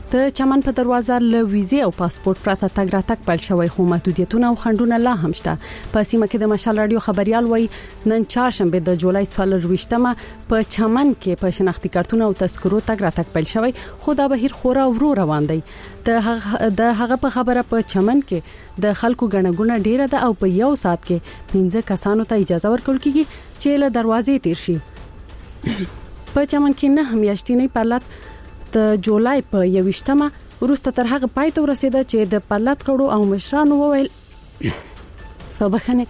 ته چمن په دروازه له ویزې او پاسپورت پرته تګ راتګ پیل شوی خو محدودیتونه او خنډونه لا هم شته. په سیمه کې د مشال رادیو خبريال وای نن چهارشنبه د جولای 24مه په چمن کې په شناختی کارتونو او تذکرو تګ راتګ پیل شوی خو دا بهیر خورا ورو روان دی. د هغه په خبره په چمن کې د خلکو غنګونه ډیره ده او په یو سات کې 15 کسانو ته اجازه ورکول کیږي چې له دروازې تیر شي. په چمن کې نه میاشتنی پرلط د جولای په 21مه وروسته تر هغه پای ته ورسېده چې د پرلط غړو او مشرانو وویل په بخنه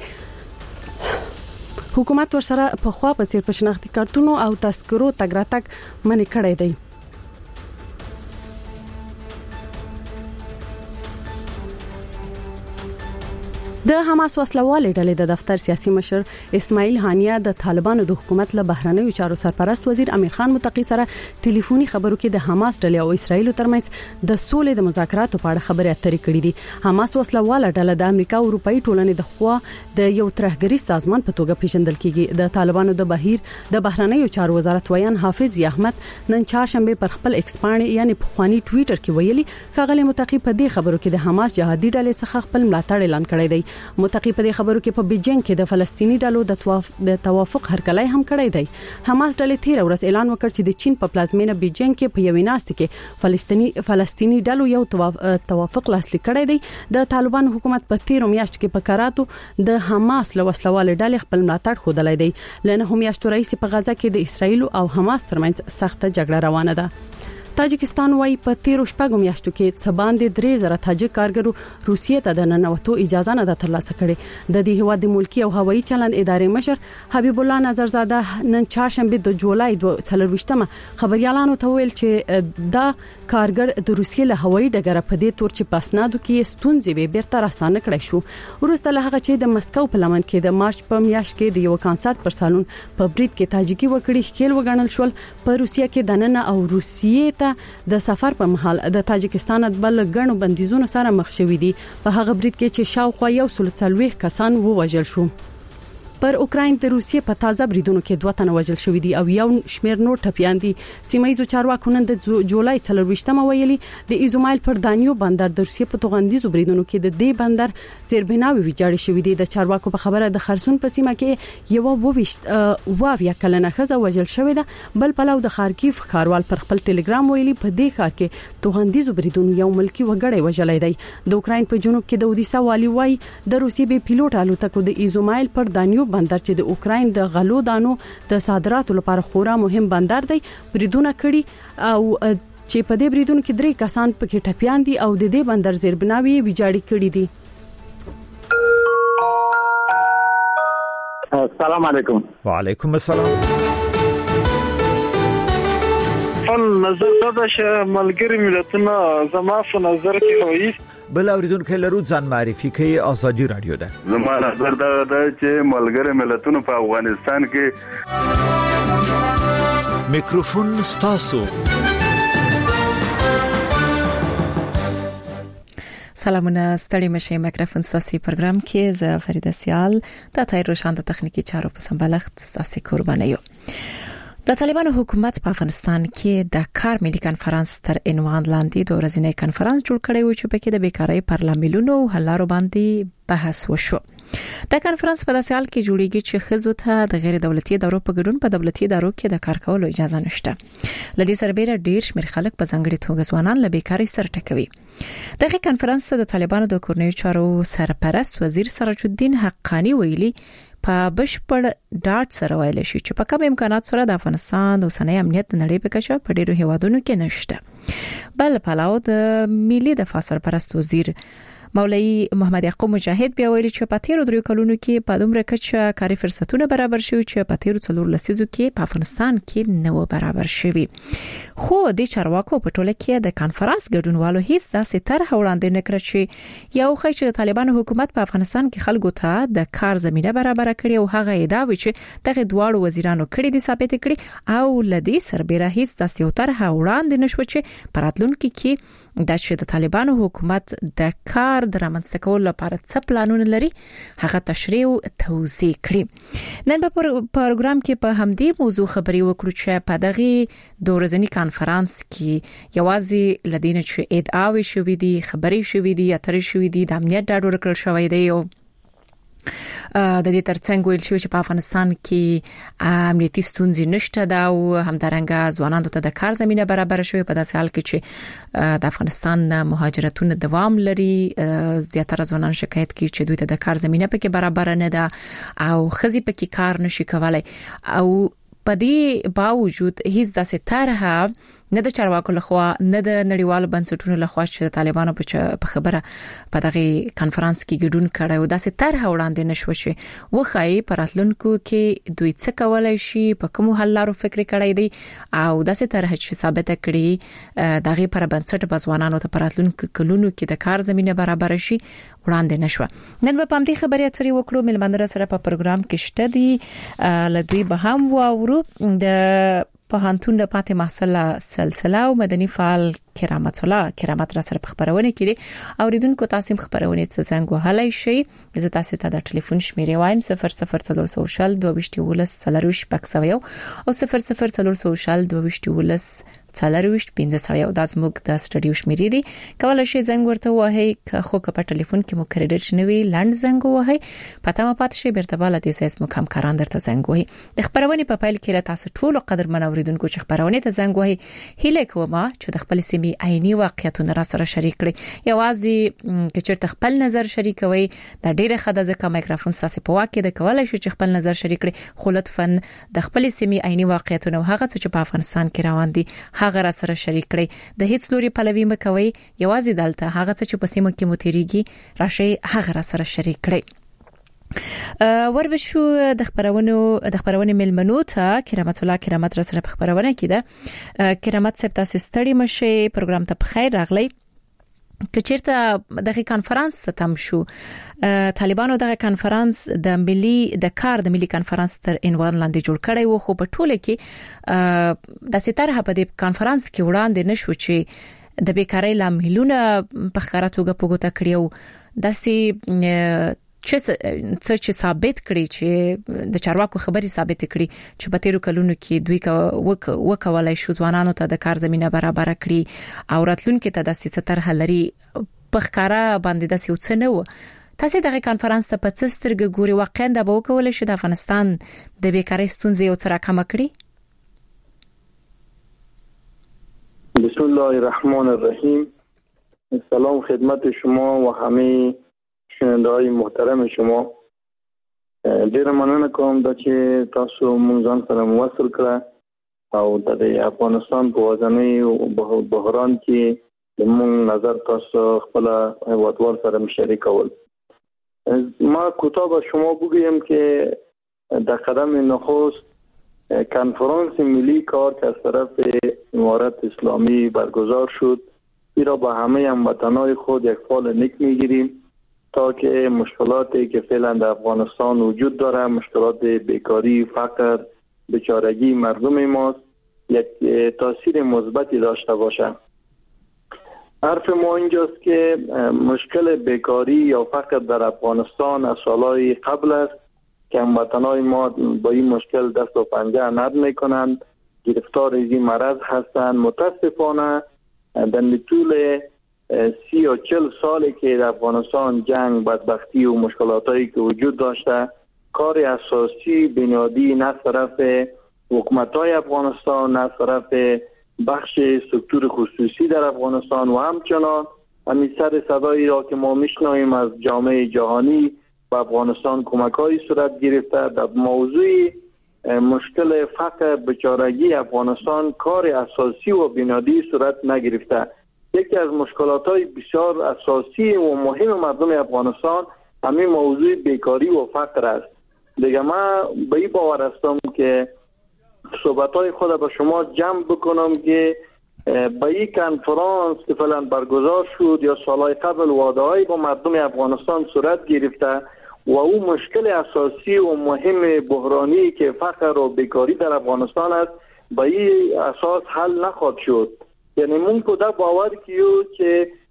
حکومت ورسره په خوا په څیر په شناختی کارتونو او تذکرو تګ راتګ منې کړی دی. د حماس وسلوالې ډلې د دفتر سیاسي مشر اسماعیل هانیه د طالبانو د حکومت له بهرنیو چارو سرپرست وزیر امیر خان متقی سره ټلیفوني خبرو کې د حماس ډلې او اسرایل ترمنځ د سولې د مذاکراتو په اړه خبرې اترې کړې دي. حماس وسلواله ډله د امریکا او اروپאי ټولنې د خوا د یو ترهګری سازمان په توګه پیژندل کیږي. د طالبانو د بهرنیو چارو وزارت ویان حافظ احمد نن چهارشنبه پر خپل ایکس باندې یعنی په خواني ټوئیټر کې ویلي ښاغلی متقی په دې خبرو کې د حماس جهادي ډلې څخه خپل ملاتړ اعلان کړی دی. متقی په دې خبرو کې په بیجینګ کې د فلسطینی ډلو د توافق هرکلی هم کړی دی. حماس ډلې تیر ورځ اعلان وکړ چې د چین په پلازمینه بیجینګ کې په یوې ناستې کې فلسطینی ډلو یو توافق لاسلیک کړی دی. د طالبان حکومت په 13 میاشتو کې په کراتو د حماس له وسلوال ډلې خپل ملاتړ خوده دی. لنه میاشتو رئیس په غزا کې د اسرایل او حماس ترمنځ سخت جګړه روانه ده. تاجکستان وايي په 13 میاشتو کې څه باندې 3000 تاجک کارګرو روسیې ته د ننوتو اجازه نه ده ترلاسه کړې. د دې هواد د ملکی او هوایي چلند ادارې مشر حبیب الله نظرزاده نن چهارشنبه د جولای 24مه خبريالانو ته ویل چې دا کارګر د روسیې له هوایي ډګر په دې تور چې پاسنادو کې ستونزې به بیرته راستانه کړی شو. ورسته له هغه چې د مسکو په لمن کې د مارچ په میاشت کې د یو کانسرت پر سالون په برید کې تاجکی وکړي خېل وګڼل شول. په روسیې کې د نن او روسیې ته د سفر په مهال د تاجکستان د بل غنو بندیزونو سره مخ شوې دي. په هغه برید کې چې شاوخوا 140 کسان ووژل شو. پر اوکراین د روسیې په تازه بریدونو کې 2 تنه وژل شوې دي او یو شمیر نور ټپيان دي. سیمایي چارواکو نن د جولای 24مه ویلي د ایزومایل پر دانیو بندر د روسیې په توغندیزو بریدونو کې د دې بندر زیربناوي ویجاړې شوې دي. د چارواکو په خبره د خرسون په سیمه کې یو واویا کلنه خزه وژل شوې ده. بل پلو د خارکیف ښاروال پر خپل ټلګرام ویلي په دې ښار کې توغندیزو بریدونو یو ملکی وګړی وژلې دی. د اوکراین په جنوب کې د اودیسا والی وای د روسیې به پیلوټ الوتکو د ایزومایل پر دانیو بندر چې د اوکراین د غلو دانو د صادراتو لپاره خورا مهم بندر دی بریدونه کړي او چې په دې بریدونو کې 3 کسان پکې ټپيان دي او د دې بندر زیربناوي ویجاړې کړي دي. السلام علیکم. وعلیکم السلام. نظر دا چې ملګری ملتونه زما په نظر کې وایي بل اوریدونکو لرو ځان معرفي کوي ازادي رادیو ده. زما نظر دا چې ملګری ملتونه په افغانستان کې میکروفون ستاسو. سلامونه ستړي مشه میکروفون ستاسو پروګرام کې زه فریده سیال د تای روشان د تخنیکی چارو په سمبالښت ستاسو قربانه یو. د طالبانو حکومت په افغانستان کې د کار ملي کانفرنس تر عنوان لاندې د ورځنی کانفرنس جوړ کړی و چې پکې د بیکاری پر لاملونو او حل لارو باندې بحث وشو. د کانفرنس په داسې حال کې جوړیږي چې خزو ته د غیر دولتي ادارو په ګډون په دولتي ادارو کې د کار کولو اجازه نشته. لدې سربېره ډیر شمېر خلک په ځانګړي توګه ځوانان له بیکاری سره ټکوي. دغه کانفرنس د طالبانو د کورنیو چارو سرپرست وزیر سراج الدین حقانی ویلي په بشپړ ډاټ سره ویل شي چې په کوم امکانات سره د افغانستان د اوسنۍ امنیت د نړۍ په کچه په ډیرو هیوادونو کې نشته. بل پلاو د ملي دفاع سرپرست وزیر مولوی محمد یعقوب مجاهد بیا ویلي چې په 13 کلونو کې په دومره کچه کاري فرصتونه برابر شوي چې په 13 لسیزو کې په افغانستان کې نو برابر شوي. خو د چارواکو په ټوله کې د کانفرنس ګډونوالو هیڅ داسې طرح وړاندې نه کړ چې یو خی چې د طالبانو حکومت په افغانستان کې خلکو ته د کار زمينه برابر کړي او هغه ادعا وی چې دغه دواړو وزیرانو کړي دي ثابت کړي او لدی سربېره هیڅ داسې طرح وړاندې نشو چې پراتلونکو کې د طالبانو حکومت د کار کار د رامنځته کولو لپاره څه پلانونه لري هغه تشریح او توضیح کړي. نن په پروګرام کې په همدې موضوع خبرې وکړو چې په دغه دورزنی کانفرنس کې یوازې لدینه چې ادعاوي شوې دي، خبرې شوې دي، اترې شوې دي، د امنیت ډاډ ورکړل شوی دی او د دې ترڅنګ ویل شوی چې په افغانستان کې امنیتي ستونزې نشته دا او همدارنګه ځوانانو ته د کار زمينه برابر شوی په داسې حال کې چې د افغانستان مهاجرتونه دوام لري. زیاتره ځوانان شکایت کوي چې دوی ته د کار زمينه پکې برابر نه ده او خزي پکې کار نشي کولای او په دې باوجود هیڅ داسې طرحه نه د چارواکو لخوا نه د نړیوالو بنسټونو لخوا چې طالبانو په خبره په دغه کانفرنس کې ګډون کړي او داسې طرحه وړاندې نشو چې وخی پراتلونکو کې دوی څه کولای شي په کوم حل لارو فکر کړی دی او داسې طرحه چې ثابت کړي دغه پر بنسټ بزوانانو ته پراتلونکو کلونو کې د کار زمينه برابر شي وړاندې نشو. نن په پام دې خبرې اترې وکړو ملمندره سره په پروګرام کې شته دي لدوی به هم واورو د په هانتون د پاتې محصله سلسله او مدني فعال کرامت را سره په خبرونه کې دي اوریدونکو تاسو خبرونه څه څنګه وهلای شي. زه تاسو ته د ټلیفون شمیرې وایم 00 سوشل 22 سلروش پکسویو او 00 سوشل 22 څلرويشت 1500 د زموږ د سټډیو شمیرې دي. کولای شئ زنګ ورته وهي خو په ټلیفون کې مو کریډټ شنوي لاند زنګ وهي پته مو پات شي بیرته بل د سیس مو کم کاران درته زنګ وهي. د خبرونه په پایل کې تاسو ټول قدر منوریدونکو چې خبرونه ته زنګ وهي هله کوم چې د خپل سیمې عیني واقعیتونه را سره شریک کړي یوازې چې چیرته خپل نظر شریکوي د ډیره خدای ځکه مایکروفون ساسي په واکه د کولای شي چې خپل نظر شریک کړي خو لطفاً د خپل سیمې عیني واقعیتونه هغه چې په افغانستان کې روان دي هغه را سره شریک کړي. د هیڅ لوري پلوي مکوي یوازې دلته هغه چې په سیمه کې متریږي راشي هغه را سره شریک کړي. وربشو د خبرونه ملمنو ته کرامت را سره په خبرونه کې ده. کرامت صاحب تاسو ستړي مشه پروګرام ته بخیر راغلی. کچیرته دغه کانفرنس ته تم شو طالبانو دغه کانفرنس د ملي کانفرنس تر عنوان لاندې جوړ کړی وو خو په ټوله کې د ستاره په دې کانفرنس کې وړاندې نشو چې د بیکاری لاملونه په خبره توګه پوګوته کړیو داسې چې ثابت کړي چې د چارواکو خبري ثابت کړي چې په تیرو کلونو کې دوی وکولای شو ځوانانو ته د کار زمينه برابر کړي او راتلونکو ته د سیاست حلري په ښکارا باندې د سیوڅ نه و. تاسو دغه کانفرنس ته په څسترګ ګوري واقعا د به وکول شي د افغانستان د بیکاری ستونزې او څه راکم کړي؟ بسم الله الرحمن الرحیم. سلام خدمت شما و همه شنونده‌های محترم شما. ډیر مننه کوم چې تاسو مونږ سره موصل کړه او د افغانستان په وزنی او بحران کې زموږ نظر تاسو خپل هیوادوال سره مشارکول. ما کوتاه به شما بگویم که در قدم نخست کنفرانس ملی کار که از طرف امارت اسلامی برگزار شد این را به همه هموطنان خود یک فال نیک میگیریم تا که مشکلاتی که فعلا در افغانستان وجود داره مشکلات بیکاری، فقر، بیچارگی مردم ماست یک تاثیر مثبتی داشته باشه. حرف ما اینجاست که مشکل بیکاری یا فقر در افغانستان از سالهای قبل است که هموطنان ما با این مشکل دست و پنجه نرم میکنند، گرفتار این مرض هستند. متاسفانه در طول 30 و 40 سالی که در افغانستان جنگ، بدبختی و مشکلاتایی که وجود داشته کار اساسی بنیادی نه طرف حکومت‌های افغانستان نه طرف بخش سکتور خصوصی در افغانستان و همچنان همین سر صدایی را که ما میشنویم از جامعه جهانی به افغانستان کمک‌های صورت گرفته در موضوع مشکل فقر بیچارگی افغانستان کار اساسی و بنیادی صورت نگرفته. یکی از مشکلات‌های بسیار اساسی و مهم مردم افغانستان همین موضوع بیکاری و فقر است. دیگه من به این باور هستم که صحبت‌های خود به شما جمع بکنم که به این کنفرانس که فعلا برگزار شد یا سالهای قبل وعده‌های با مردم افغانستان صورت گرفته و او مشکل اساسی و مهم بحرانی که فقر و بیکاری در افغانستان است به این اساس حل نخواهد شد. یعنی من کده باور کیو که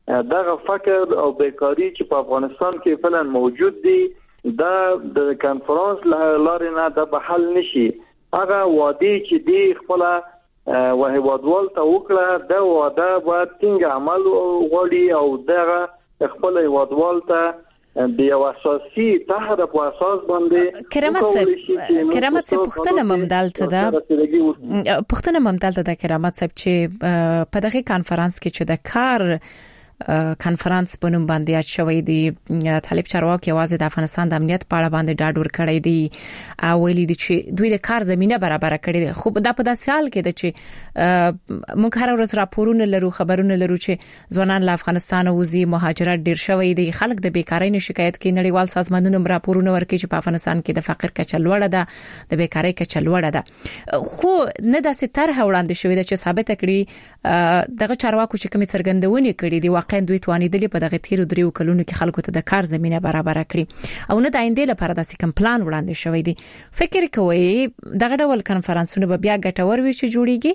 دغه فقر او بیکاری چې په افغانستان کې فعلا موجود دي د کانفرنس لارې نه د بحل نشي. هغه وادي چې دی خپل وهوادوال ته وکړه د واده باید څنګه عمل غوړي او دغه خپل وهوادوال ته د یو اساسي تحت په اساس باندې کرامت څه پښتنه ممدلته ده کرامت صاحب چې په دغه کانفرنس کې چې د کار کانفرنس په نوم باندې یاد شوې دي طالب چارواکي یوازې د افغانستان د امنیت په اړه باندې ډاډ ورکړی دی او ویلي دي چې دوی د کار زمينه برابر کړې ده. خو دا په داسې حال کې ده چې موږ هر ورځ راپورونه لرو خبرونه لرو چې ځوانان له افغانستان وځي مهاجرت ډیر شوی دی خلک د بیکاری نه شکایت کوي نړیوال سازمانونو راپورونه ورکوي چې په افغانستان کې د فقر کچه لوړه ده د بیکاری کچه لوړه ده خو نه داسې طرح وړاندې شوې ده چې ثابت کړي دغه چارواکو چې کوم څرګندونې کړي دي دوی توانیدلې په دغه تیر دریو کلونو کې خلکو ته د کار زمينه برابر کړي او نه د آینده لپاره داسې کوم پلان وړاندې شوی دی. فکر کوئ دغه ډول کانفرنسونه به بیا ګټور وي چې جوړیږي؟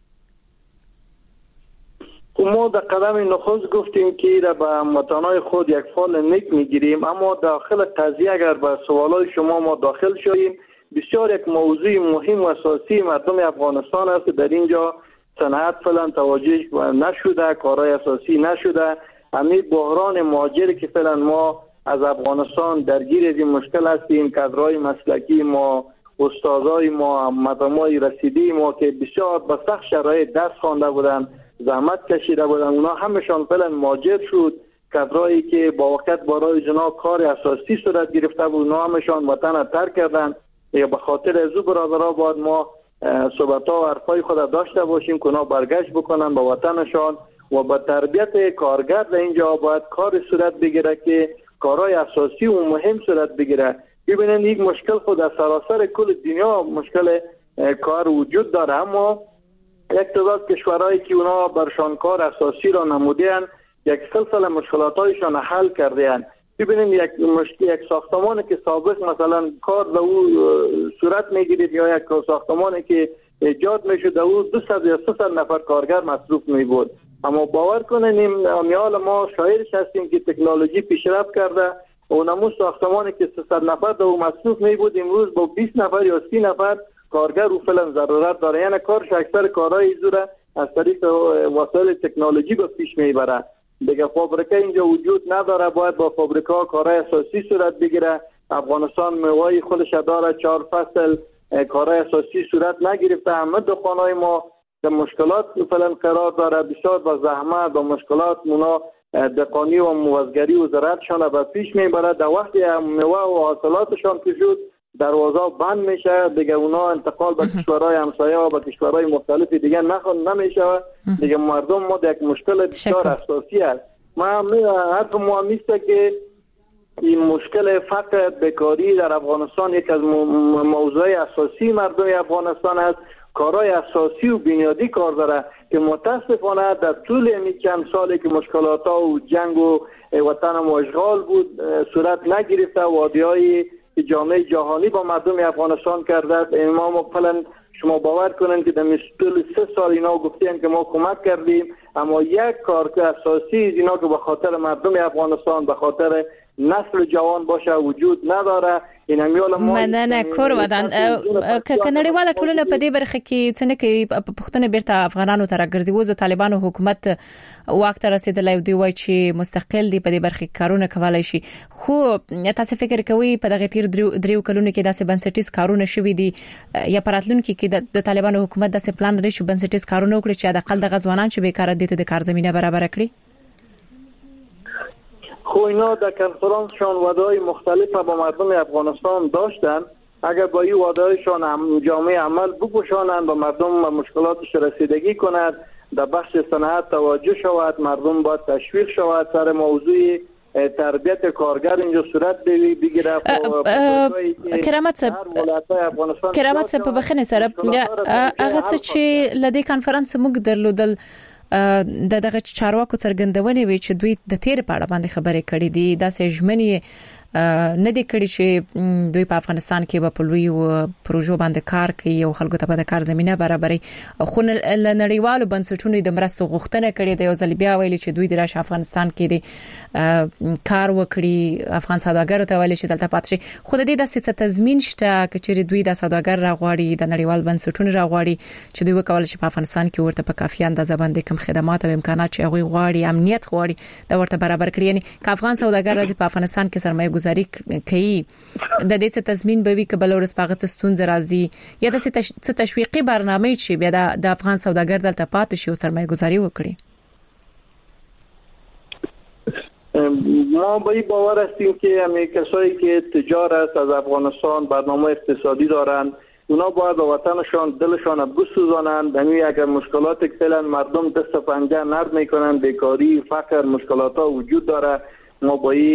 ما در قدم نخست گفتیم که به متنای خود یک فال نیک میگیریم، اما داخل قضیه اگر به سوالای شما ما داخل شویم بسیار یک موضوع مهم و اساسی مردم افغانستان است. در اینجا صنعت فعلا توجه نشده، کارهای اساسی نشده. همین بحران مهاجری که فعلا ما از افغانستان درگیر از این مشکل هستیم، کادرهای مسلکی ما، استادای ما، مقامات رسیدی ما که بسیار به سخت شرایط درس خوانده بودن، زحمت کشیده بودن، اونا همشان فعلا مهاجر شد. کادرایی که با وقت برای جنا کار اساسی صورت گرفته بود اونا همشان وطن ترک کردن. یا به خاطر از برادرها باید ما صحبت‌ها و حرفای خود داشته باشیم که اونا برگشت بکنن به وطنشان و با تربیت کارگر در اینجا باید کار صورت بگیره که کارهای اساسی و مهم صورت بگیره. ببینید یک مشکل خود از سراسر کل دنیا مشکل کار وجود داره، اما یک تعداد کشورهایی که اونا برشان کار اساسی را نمودن یک سلسله مشکلاتایشان حل کردن. ببینید یک ساختمانی که سابق مثلا کار در او صورت میگیرید یا یک ساختمانی که ایجاد میشد او 200 یا 300 نفر کارگر مصروف می بود، اما باور کنین میال ما شاهدش هستیم که تکنولوژی پیشرفت کرده و نمو ساختمانی که 300 نفر در او مصروف می بود امروز با 20 نفر یا 30 نفر کارگر او فعلا ضرورت داره. یعنی کارش اکثر کارهای زوره از طریق وسایل تکنولوژی به پیش میبره. دیگه فابریکه اینجا وجود نداره، باید با فابریکه ها کارهای اساسی صورت بگیره. افغانستان میوه خودش داره، 4 فصل کارهای اساسی صورت نگرفته. همه دکانهای ما در مشکلات فعلا قرار داره، بسیار با زحمت و مشکلات اونا دکانی و موزگری و زراعتشان به پیش میبره. در وقتی میوه و حاصلاتشان که شد دروازه بند میشه، دیگه اونا انتقال به کشورهای همسایه و به کشورهای مختلف دیگه نمیشه. دیگه مردم ما یک مشکل بسیار اساسی است. حرف ما میسته که این مشکل فقر بیکاری در افغانستان یک از موضوع اساسی مردم افغانستان است. کارهای اساسی و بنیادی کار داره که متاسفانه در طول این چند سالی که مشکلات ها و جنگ و وطن و اشغال بود صورت نگرفته. وادی‌های جامعه جهانی با مردم افغانستان کرده. ما فعلا شما باور کنین که در طول 3 سال اینا گفتین که ما کمک کردیم، اما یک کار اساسی اینا که به خاطر مردم افغانستان به خاطر نسل جوان باشه وجود نداره. این همیال ما مننه کور ودان کنړیواله ټولنه په دې برخه کې څنګه کې پښتون بیرته افغانانو ته راګرځي. وځ طالبانو حکومت وخت رسیدلی دی وای چې مستقل دی په دې برخه کې کارونه کولای شي، خو تاسو فکر کوئ په دغه تیر دریو کلونو کې داسې بنسټیز کارونه شوي دي یا پراتلونکو کې د طالبانو حکومت داسې پلان لري چې بنسټیز کارونه وکړي چې د اقل د غزوانان چې بیکاره دي ته د کار زمينه برابر کړي؟ خو اینا در کنفرانسشان وعده‌های مختلف با مردم افغانستان داشتن. اگر با این وعده‌هایشان جامعه عمل بگوشانند با مردم و مشکلاتش رسیدگی کند، در بخش صنعت توجه شود، مردم باید تشویق شود، سر موضوع تربیت کارگر اینجا صورت بگیره. کرامت صاحب په بخنه سره هغه څه چې لدی کانفرنس موږ درلودل دغه چارواکو څرګندونې وی چې دوی د تیر په اړه باندې خبرې کړې دي دا سېجمنې نه دي کړی چې دوی په افغانستان کې په لوی پروژو باندې کار کوي او خلکو ته د کار زمينه برابرې خو نړیوالو بنسټونو د مرستو غوښتنه کړې د یو ځل بیا ویلي چې دوی د راش افغانستان کې د کار وکړي افغان سوداګرو ته ویلي چې دلته پاتې شي خو د دې د سیاست تضمین شته چې دوی د سوداګر راغواړي د نړیوال بنسټونو راغواړي چې دوی وکول شي په افغانستان کې ورته په کافي اندازه باندې کوم خدمات او امکانات چې هغه غواړي امنیت غواړي دا ورته برابر کړي یعنی که افغان سوداګر راځي په افغانستان کې سرمایه گذاری کوي د دې څه تضمین به وي چې بل ورځ پاغه ستونزې راځي یا د څه تشویقي برنامه چې بیا د افغان سوداګر دلته پاتې شي او سرمایه گذاری وکړي ما با این باور هستیم که همه کسایی که تجارت از افغانستان برنامه اقتصادی دارند اونا باید به وطنشان دلشان بسوزانند همین اگر مشکلات که فعلا مردم دست و پنجه نرم میکنن بیکاری فقر مشکلات ها وجود داره ما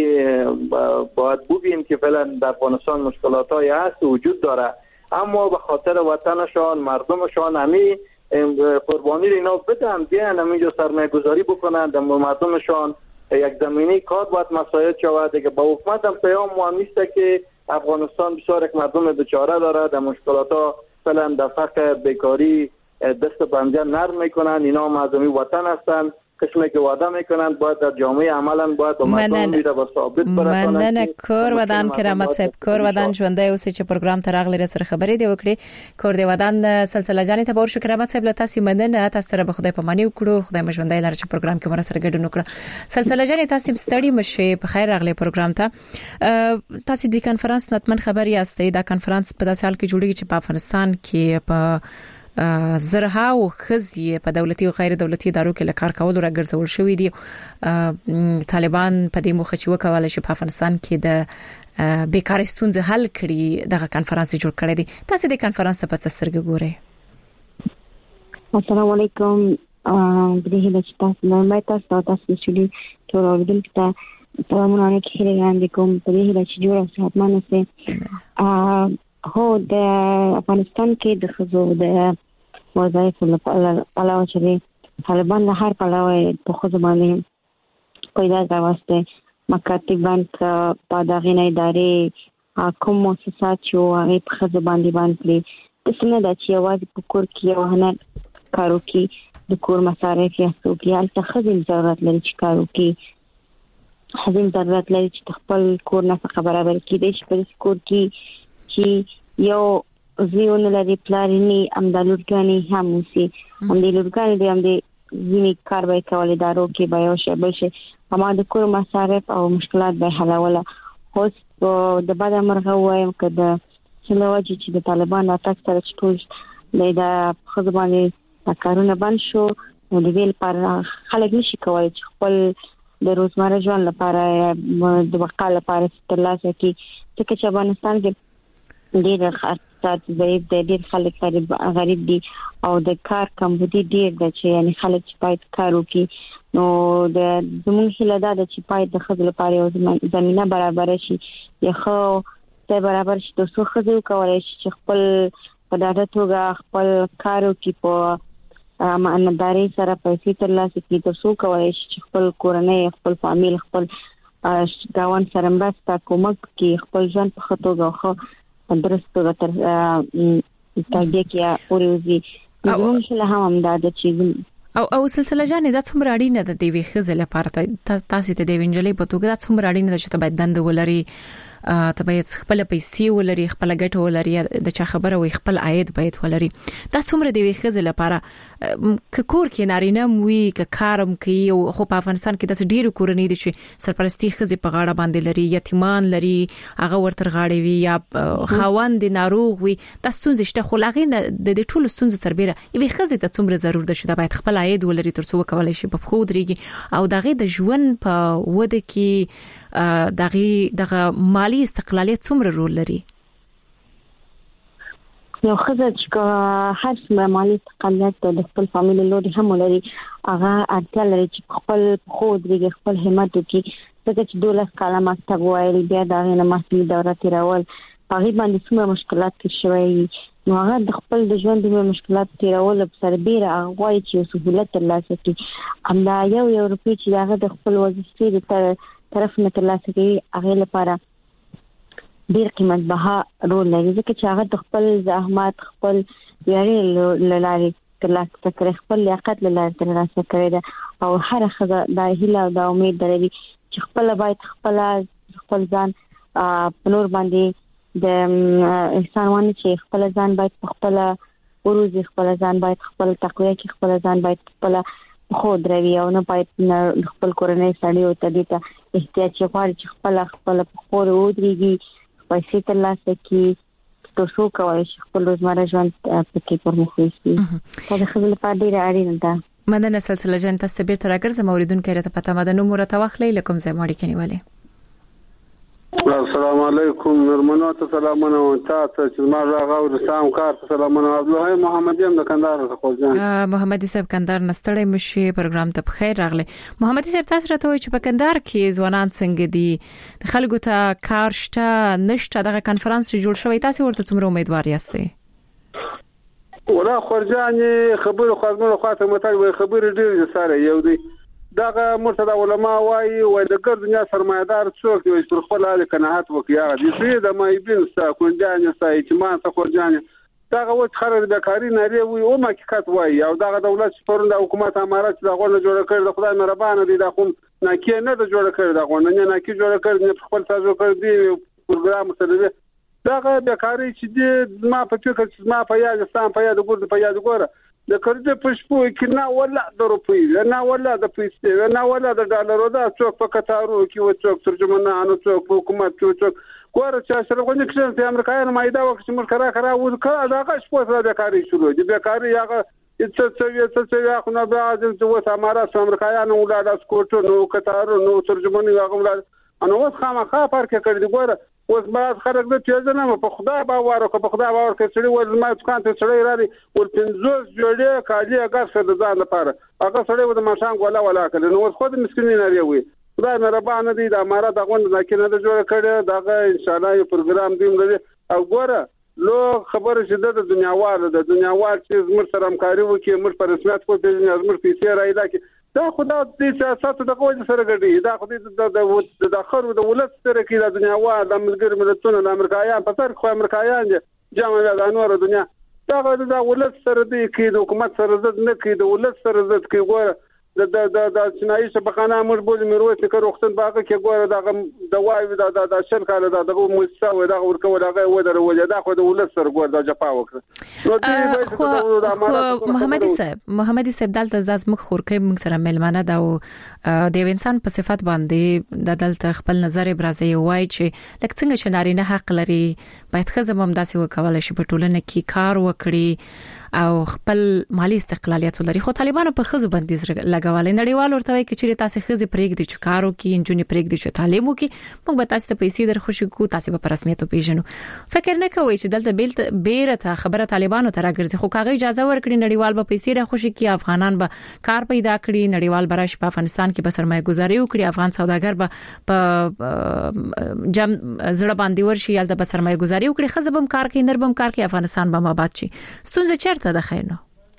باید بگیم که فعلا در افغانستان مشکلات های هست وجود داره اما به خاطر وطنشان مردمشان همین قربانی اینا بدن بیان همینجا سرمایه گذاری بکنن در مردمشان یک زمینه کار باید مساعد شود که با حکومت هم پیام مهم نیست که افغانستان بسیار یک مردم بیچاره داره در مشکلات ها فعلا در فقر بیکاری دست و پنجه نرم میکنن اینا هم از وطن هستن قسمی که وعده میکنن باید در جامعه عملا باید به مردم میره و ثابت برسانن مننه کور ودان کرامت صاحب کور ودان ژوندۍ اوسې چې پروګرام ته راغلی سره خبرې دی وکړي کور دی ودان سلسله جانې ته ورشو کرامت صاحب له تاسو مننه تاسو سره به خدای په مانی وکړو خدای مې ژوندۍ لاره چې پروګرام کې مر سره ګډون وکړه سلسله جانې تاسو ستړي مشه په خیر راغلی پروګرام ته تاسو د کانفرنس نتمن خبر یاستئ دا کانفرنس په داسې حال کې جوړیږي چې په افغانستان کې په زرها او خزي په دولتي او غیر دولتي ادارو کې لکار کول راګرځول شوې دي طالبان په دې مخه چې وکول شي په افغانستان کې د بیکاری ستونزې حل کړي دغه کانفرنس جوړ کړی دی تاسو د کانفرنس په څه سترګې ګورئ السلام علیکم بده چې تاسو نه مې تاسو چې ټول اوریدونکو سلامونه علیکم په دې چې جوړ صحتمن اوسئ هو د افغانستان کې د خزو د وظایف لپاره علاوه چې طالبان له هر پلاوی په خزو باندې پیدا راوسته مکاتبان په دغه نه ادارې کوم مؤسسات چې هغه په خزو باندې د سمه د چې आवाज په کور کې او نه کارو کې د کور مصارف یا سوقیال ته خزم ضرورت لري چې کارو کې خزم ضرورت لري چې خپل کور نه برابر کړي چې په کور کې چې یو زیون لري پلاني امدالورګانی هم وسی امدالورګانی د ځینې کار به کولای دارو کې به یو شی بل شي اما د کور مصارف او مشکلات به حلوله خو د بعد مرغه وایم کده چې چې د طالبان اتاک سره ټول د خدماتي کارونه بند شو نو د ویل پر خلک نشي کولای چې خپل د روزمره ژوند لپاره د بقا لپاره ترلاسه کړي چې افغانستان کې ډېر خاصات ضعیف دي ډېر خلک غریب دي او د کار کمبودي ډېر د چې یعنی خلک چې باید کار وکړي نو د زموږ هیله ده چې باید د خپل لپاره یو زمينه برابر شي یا خو ته برابر شي د څو خزو کولای شي چې خپل په ډاډه توګه خپل کار وکړي په امانتداري سره پیسې ترلاسه کړي د څو کولای شي چې خپل کورنۍ خپل فامیل خپل گاون سره مرسته کومک کې خپل ځان په خطوګه خو درسته تر تاګه کې اوريږي نو له هم دا د چیز او سلسله جانې دا څومره اړینه ده د وی خزل لپاره تاسو ته د وینجلې په توګه دا څومره اړینه ده چې ته باید دند ولري ته باید خپل پیسې ولري خپل ګټه ولري د چا خبره وي خپل عاید باید ولري دا څومره د وی خزل لپاره کور کې نارینه موي ک کارم کوي او خو په افغانستان کې د ډیرو کورنۍ دي چې سرپرستی خزي په غاړه باندې لري یتیمان لري هغه ورتر غاړي وي یا خاوند ناروغ وي د ستونزې شته خو لاغې د ټولو ستونزې تربیره وی خزي ته څومره ضرور ده چې دا باید خپل عاید ولري تر څو کولای شي په خو دريږي او دغه د ژوند په وده کې دغه مالی استقلالیت څومره رول لري یو خزه چې هر څومره مالی استقلالیت د خپل فامیل لوري هم لري هغه اړتیا لري چې خپل خو دريږي خپل همت وکړي ځکه چې 12 کاله مکتب وایي بیا دا نه مسلې دوره تیرول هغه باندې څومره مشکلات کې شوي نو هغه د خپل د ژوند د مشکلات تیرول سره ډیر غواړي چې سہولت ترلاسه کړي همدا یو روپی چې هغه د خپل وظیفې د طرف نه ترلاسه کړي هغه لپاره ډیر قیمت بها رول لري ځکه چې هغه د خپل زحمت خپل یاري لاري ترلاسه کړي خپل لیاقت لاره ترلاسه کړي او هر خزه د هیله او د امید لري چې خپل باید خپل ځان په نور باندې د انسان ونه چې خپل ځان باید خپل وروزي خپل ځان باید خپل تقوی کې خپل ځان باید خپل خود روي او نه باید خپل کورنۍ سړی او تدې ته احتیاج غواړي چې خپل خور ودرېږي پیسې ترلاسه کړي تاسو کولی شئ خپل روزمره ژوند پکې پرمخ وړئ دا خپل په ډیر اړین ده مدنه سلسله جن تاسو به تر راګرځم اوریدونکو راته پته مدنه مرته واخلې لکم زه ماړي کنيواله السلام علیکم نرمنو ته سلامونه او تاسو چې ما راغو سلام کار سلامونه عبدالله محمدی هم د کندهار څخه خوځم محمدی صاحب کندهار نستړی مشي پروګرام ته بخیر راغلی محمدی صاحب تاسو راته وایي چې په کندهار کې ځوانان څنګه دي د خلکو ته کار شته نشته دغه کانفرنس جوړ شوی تاسو ورته څومره امیدوار یاستئ ولا خرجاني خبر خاطر خاطر متای خبر ډیر سره یو دی دغه مرتضی علما وايي وای د ګر دنیا سرمایدار څوک دی چې خپل حال قناعت وکړي د دې د مایبین ستا کونجان ستا اعتماد ته کونجان دغه وخت خرج د کاری نری وي او حقیقت وايي او دغه دولت پرونده حکومت امارات دغه نه جوړ کړ د خدای مهربانه دي د کوم ناکي نه د جوړ کړ دغه نه ناکي جوړ کړ نه خپل تاسو کړ دی پروګرام سره دغه بیکاری چې ما په فکر چې ما په یاد ستان په یاد ګور په یاد ګور د کړه په شپو کې نه ولا د روپی نه ولا د پیسې نه ولا د ډالرو دا څوک په قطارو کې و څوک ترجمانانو څوک په حکومت څوک ګوره چې سره غوښنه کې چې امریکایانو مایدا وخت چې مرکرا کرا وکړه دا شپه سره بیکاری شروع دي بیکاری هغه څه خو نه بعد چې و امارات امریکایانو ولاده سکوټو نو قطارو نو ترجماني هغه ولاده انو اوس خامخا فرق کړی دی ګوره اوس ما خلک د پیژنه نه په خدای باور او په خدای باور کې سړي ول ما څکان ته سړي رالي ول 50 جوړه کالی هغه څه د ځان لپاره هغه سړي د ماشان ولا کړي نو اوس خود مسکینین لري وي خدای مهربانه دي د امارات دغه نه کې نه جوړ کړي دغه ان شاء الله یو پروګرام دیم لري او ګوره لو خبره چې د دنیاوال چې زموږ سره همکاري وکړي موږ په رسمیت کو د زموږ پیسې راځي کې دا خدای دې سیاست د قوت سره ګډي دا خدای د اخر د ولادت سره کې د دنیاوال د ملګری ملتونو د امریکایان په سر خو امریکایان جامع د انور دنیا دا د ولادت سره دی کې د حکومت سره زد نه کې د ولادت سره زد کې ګوره د چنایي شبخانه موږ بوزي مروت کې وختن باغ کې ګوره د وایو د شل کال دغه مستوى دغه ورکول هغه ودرول دا خو د ولادت سره ګوره د جپا وکړه نو محمدي صاحب دلته زموږ خورکې موږ سره ملمانه دا او د انسان په صفات باندې د دلته خپل نظر ابرازي وای چې لکه څنګه چې نارینه حق لري باید خزم هم داسې وکول شي په ټولنه کې کار وکړي او خپل مالی استقلالیت لري خو طالبانو په خزو بندیز لګولې نړیوال ورته وایي چې تاسو خزي پرېږدي چې کارو کې انجونی پرېږدي چې تعلیم وکړي موږ به تاسو ته پیسې درخوشي کو تاسو په رسمیت پیژنو فکر نه کوئ چې دلته بیرته خبره طالبانو ته راګرځي خو کاغه اجازه ورکړي نړیوال به پیسې راخوشي کې افغانان به کار پیدا کړي نړیوال براش په افغانستان کې به سرمایه گذاري وکړي افغان سوداګر به په جام زړه باندې ورشي یالته به سرمایه گذاري وکړي خزبم کار کوي نربم کار کوي افغانستان به آباد شي ستونزه چیرته ده خینو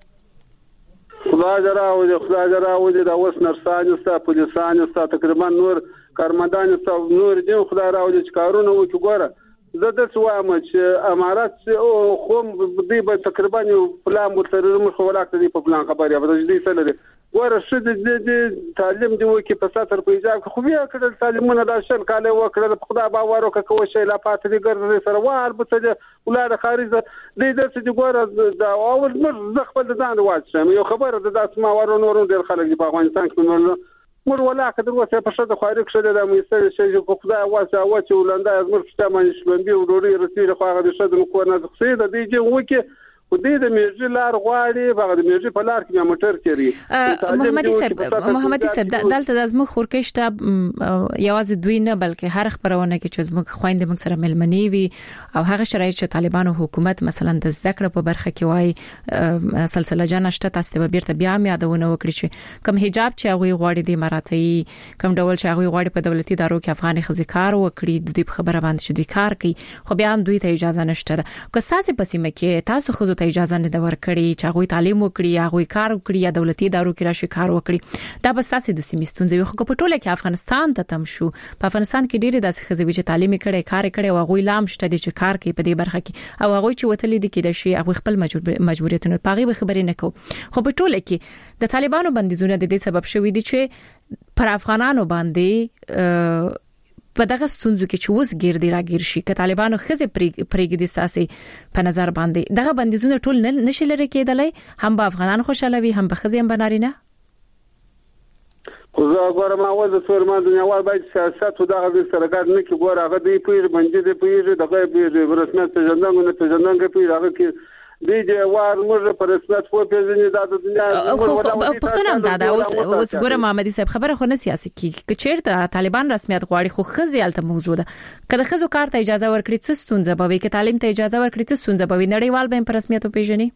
خدای دراوځي دا اوس نرسان او پولیسان او تقریبا نور کارمندان او نور دي خدای راوځي چې کارونه وکړي ګوره زه د سوام چې امارات او خو دی به تقریبا پلان مترجم خو ولاکته دی په پلان خبري به دې څه لري ګوره شد د تعلیم دی وکي په ساتر په ایجاب خو بیا کړه تعلیمونه د شل کاله وکړه په خدای باور وکړه شي لا پاتې دي ګرځي سره وار به څه ولاره خارجه دې د څه ګوره دا اول مر خپل ځان واچم یو خبره د اسما ورونو ورونو د خلک په افغانستان کې مر ولا قدر وسه په شته خارج شته د مېستر شي کو خدای واسه او چې ولنده از مر شته مې شلندې وروړي رسېله خو هغه د شته نو کو نه څه د دې وکي خو دې د میرجي لار غواړي هغه د میرجي په لار کې موټر کېږي. محمد صاحب دلته د زموږ خورکشته یوازې دوی نه بلکې هر خبرونه کې چې زموږ خويندې موږ سره ملمنې وي او هغه شرایط چې طالبانو حکومت مثلا د زده کړې په برخه کې وای سلسله جنشته تاسو به بیرته بیا یادونه وکړي چې کوم حجاب چې هغه غواړي د اماراتي کوم ډول چې هغه غواړي په دولتي ادارو کې افغاني خزکار وکړي د دې خبره باندې چې دوی کار کوي خو بیا هم دوی ته اجازه نشته ده. که تاسو په سیمه کې تاسو خو ته اجازه نه ورکړي چې هغه تعلیم وکړي هغه کار وکړي یا دولتي ادارو کې راشي کار وکړي دا به تاسو د سیمې ستونزې خو په ټوله کې افغانستان ته تم شو. په افغانستان کې ډېر داسې خزوي چې تعلیم کړي کار کړي او هغه لام شته چې کار کوي په دې برخه کې او هغه چې وتلې دي کې د شي هغه خپل مجبوریتونه پاغي به خبرې نه کوي. خو په ټوله کې د طالبانو بندیزونه د دې سبب شوې دي چې پر افغانانو باندې په دغه ستونزو کې چې اوس ګرځي راګیر شي ک طالبانو خزه پرېګدي ساسي په نظر باندې دغه بندیزونه ټول نشي لري کېدلای هم به افغانان خوشاله وي هم به خزه هم بنارینه. خو زه ګورم اول د سورمان دنیاوال باید سیاست او دغه سرګر نه کې ګور هغه دی پیر باندې دی پیر دغه پیر رسمیت ځندنګ نه ځندنګ پیر هغه کې دی وار موږ پر رسمیت خو پیژنې د دنیا پښتنه هم دا اوس ګوره محمد صاحب خبره خو نه سیاسي کې چیرته طالبان رسمیت غواړي خو خزي الته موضوع ده کله خزو کار ته اجازه ورکړي څه ستونزه به وي کې تعلیم ته اجازه ورکړي څه ستونزه به وي نړیوال به پر رسمیت پیژني.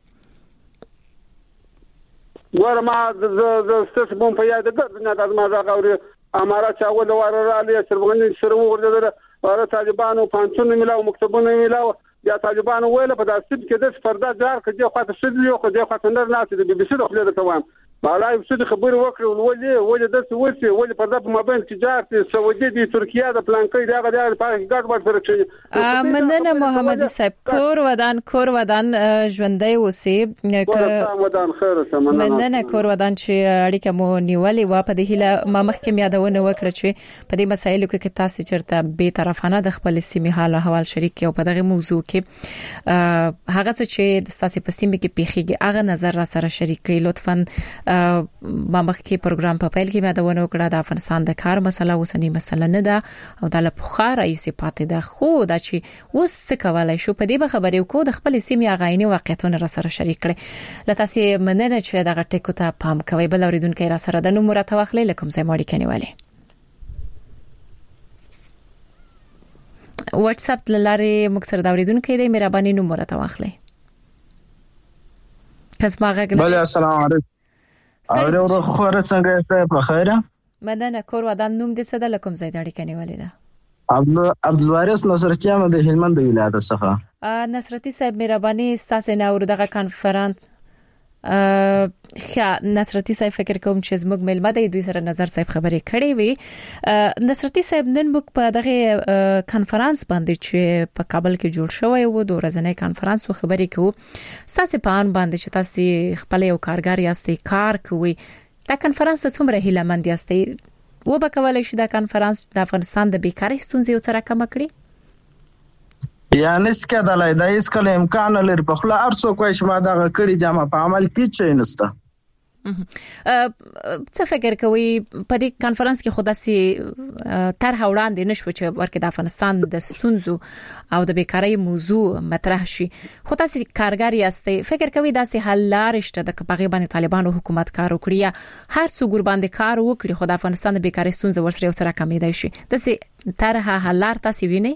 ګوره ما د ستاسو بم په یاد ده دنیا د ما راغوري امارات اول واره را لې سربغنی سره ورته ورته طالبانو پانڅونه ملاو مکتبونه ملاو یا طالبانو ویل په داسې کې د فردا جار کړي خو ته شې یو خو د خاطر نه د بي بي سي د خپل د توام مالای څه خبر وکړو ولې د څه ورسي ولې په دغه مابین کې جار سعودي د ترکیه د پلان کې دغه د پاره ګډ وډ سره چې مننه محمد صاحب کور ودان ژوندۍ اوسې ودان خیر سم مننه کور ودان چې اړیکه مو نیولې و په دې هله ما مخکې یادونه وکړه چې په دې مسایلو کې تاسو چرته به طرفانه د خپل سیمې حال او احوال شریک او په دغه موضوع کې هغه چې د تاسو په سیمه کې پیخيږي هغه نظر را سره شریک کړئ لطفاً. ما مخکې پروګرام په پیل کې یادونه وکړه د افغانستان د کار مسله اوسنی مسله نه ده او د لپخا رئیس پاتې ده خو دا چې اوس څه کولای شو په دې خبرې وکړو د خپل سیمې غایني واقعیتونه را سره شریک کړي. لته سي مننه چې دغه ټکو ته پام کوي بل اوریدونکو را سره د نومره توخلې لکم ځای ماړي کنيواله واتس اپ لاره مکسر دا اوریدونکو دې مهرباني نومره توخلې کس ما غږ بله السلام علیکم اورو خوره څنګه یې په خیره مدنه کور ودان نوم دې څه د لکم ځای د اړیکې نیولې ده عبدالوارث نصرتي احمد د هلمند ولایت څخه. نصرتي صاحب مهرباني تاسو نه اور دغه کانفرنس نصرتي صاحب فکر کوم چې زموږ ملمه د دوی سره نظر صاحب خبرې کړې وي. نصرتي صاحب نن موږ په دغه کانفرنس باندې چې په کابل کې جوړ شوی و د ورځنۍ کانفرنس خبرې کوو تاسو په ان باندې چې تاسو خپل یو کارګر یاستئ کار کوي دا کانفرنس څومره هیلمند یاستئ و به کولای شي دا کانفرنس د افغانستان د بیکاری ستونزې او سره کم کړي یعنی څنګه د لایدای اسکل امکان لري په خپل ارڅو کوی چې ما دا کړی جامه په عمل کې چي نسته. څه فکر کوي په دې کانفرنس کې خود سي طرح وړاندې نشو چې ورکه د افغانستان د ستونزو او د بیکاری موضوع مطرح شي خو تاسو کارګر یاستئ فکر کوي دا سه حل لار شته د کپغه باندې طالبانو حکومت کار وکړي هر څو ګور باندې کار وکړي خو د افغانستان د بیکاری ستونزې ورسره کمېدای شي د سه طرح حل لار تاسو وینئ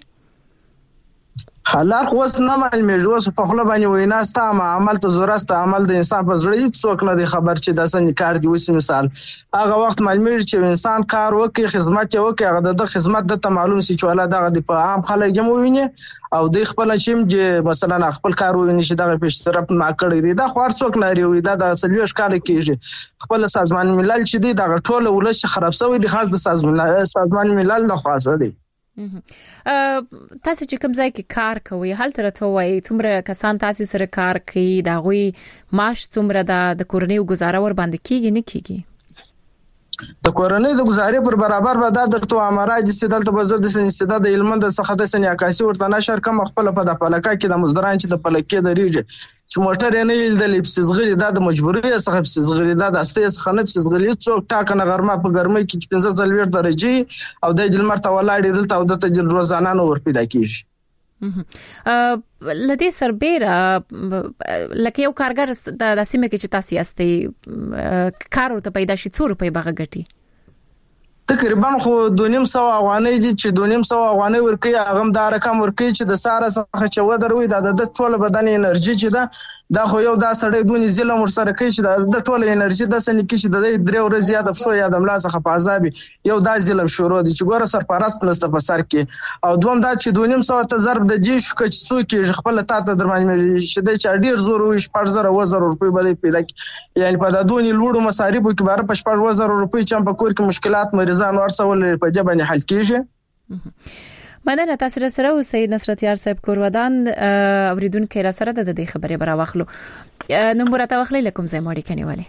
حالات اوس نه معلومیږي اوس په خپل باندې ویناسته ما عمل ته زورسته عمل د انسان په زړه څوک نه دی خبر چې د سن کار دی وسی مثال هغه وخت معلومیږي چې انسان کار وکي خدمت وکي هغه د خدمت د معلوم سي چې ولا دغه د په عام خلک هم ویني او د خپل شیم چې مثلا خپل کار ویني چې دغه پیشترپ ما کړی دی دا خور څوک لري وي دا د سلیوش کار کیږي خپل سازمان ملل چې دی دغه ټوله ولش خراب شوی دی خاص د سازمان ملل د خاصه دی. تاسو چې کوم ځای کې کار کوي هل تر ته وای څومره کسان تاسو سره کار کوي دا غوي معاش څومره د کورنۍ گزاره ور باندې کیږي نه کیږي د کورنۍ د گزارې پر برابر به د درته امراج استدلال بزر د استدلال د علم د څخه د سنیاکاسي ورته نشر کوم خپل په د پلکا کې د مزدران چې د پلکې د ریږي چې موټر نه د لپسزغلي د مجبوري څخه پسزغلي د استې څخه نه پسزغلي څوک ټاکنه غرمه په ګرمۍ کې 15 درجه او د جلمر ته ولاړ دلته او د تجربه روزانه نور پیدا کیږي لدې سربېره لکه یو کارګر د سیمه کې چې تاسو یاستئ کار ورته پیدا شي 2 روپۍ بغه ګټي تقریبا خو 2.5 افغانۍ چې 2.5 افغانۍ ورکي هغه د رقم ورکي چې د ساره څخه چې ودروي د ټوله بدن انرژي چې دا خو یو دا سړی دونی ظلم ورسره کوي چې د ټوله انرژي د سن کې چې د 3 ورځې یاد شو یا د ملا څخه په عذاب یو دا ظلم شروع دي چې ګوره سرپرست نسته په سر کې او دوم دا چې 2.5 ته ضرب د جې شو چې څوک خپل تاته درمانې چې د ډیر زور وي 4000 روپۍ باندې پیدا کی یعنی په د دونی لوړو مصارفو کې بار په 4000 روپۍ چې په کور کې مشکلات مریضان ورسول په جبن حل کیږي مننه تاسو سره اوسئ نصرت یار صاحب کورودان اوریدونکو را سره د دې خبرې برا واخلو نمبر ته واخلې لکم زې ماړي کنيوالي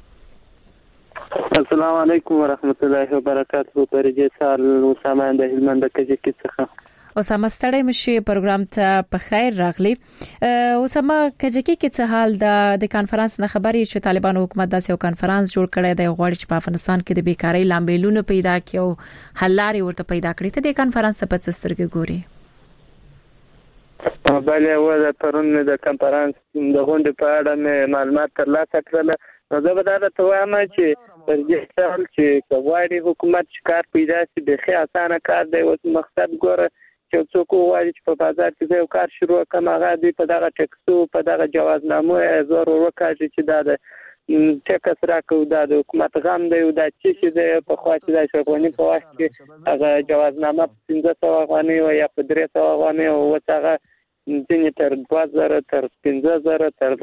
السلام علیکم ورحمت الله وبرکاته پرجه سال اسامه د هلمند کې څخه اسامه ستړی مشي پروګرام ته په خیر راغلی اسامه کجکی کې څه حال د کانفرنس نه خبري چې طالبان حکومت داسې یو کانفرنس جوړ کړی دی غواړي چې په افغانستان کې د بیکاری لاملونه پیدا کړي حل لارې ورته پیدا کړي ته د کانفرنس په څه سترګې ګوري بله و د پرون د کانفرنس د غونډې په اړه معلومات ترلاسه کړل نو زه به دا ته وایم چې پر دې ډول چې غواړي حکومت کار پیدا شي د ښه اسانه کار دی او مقصد ګوره چې څوک وایي چې په بازار کې یو کار شروع کړم هغه دی په دغه ټیکسو په دغه جوازنامو زور ورکړي چې دا د ټیکس راکو د حکومت غم دی او د چې د په خوا چې د شپونی په وخت کې هغه جوازنامه 1500 افغانۍ او یا په 300 افغانۍ او هغه ځینې تر 2000 تر 15000 تر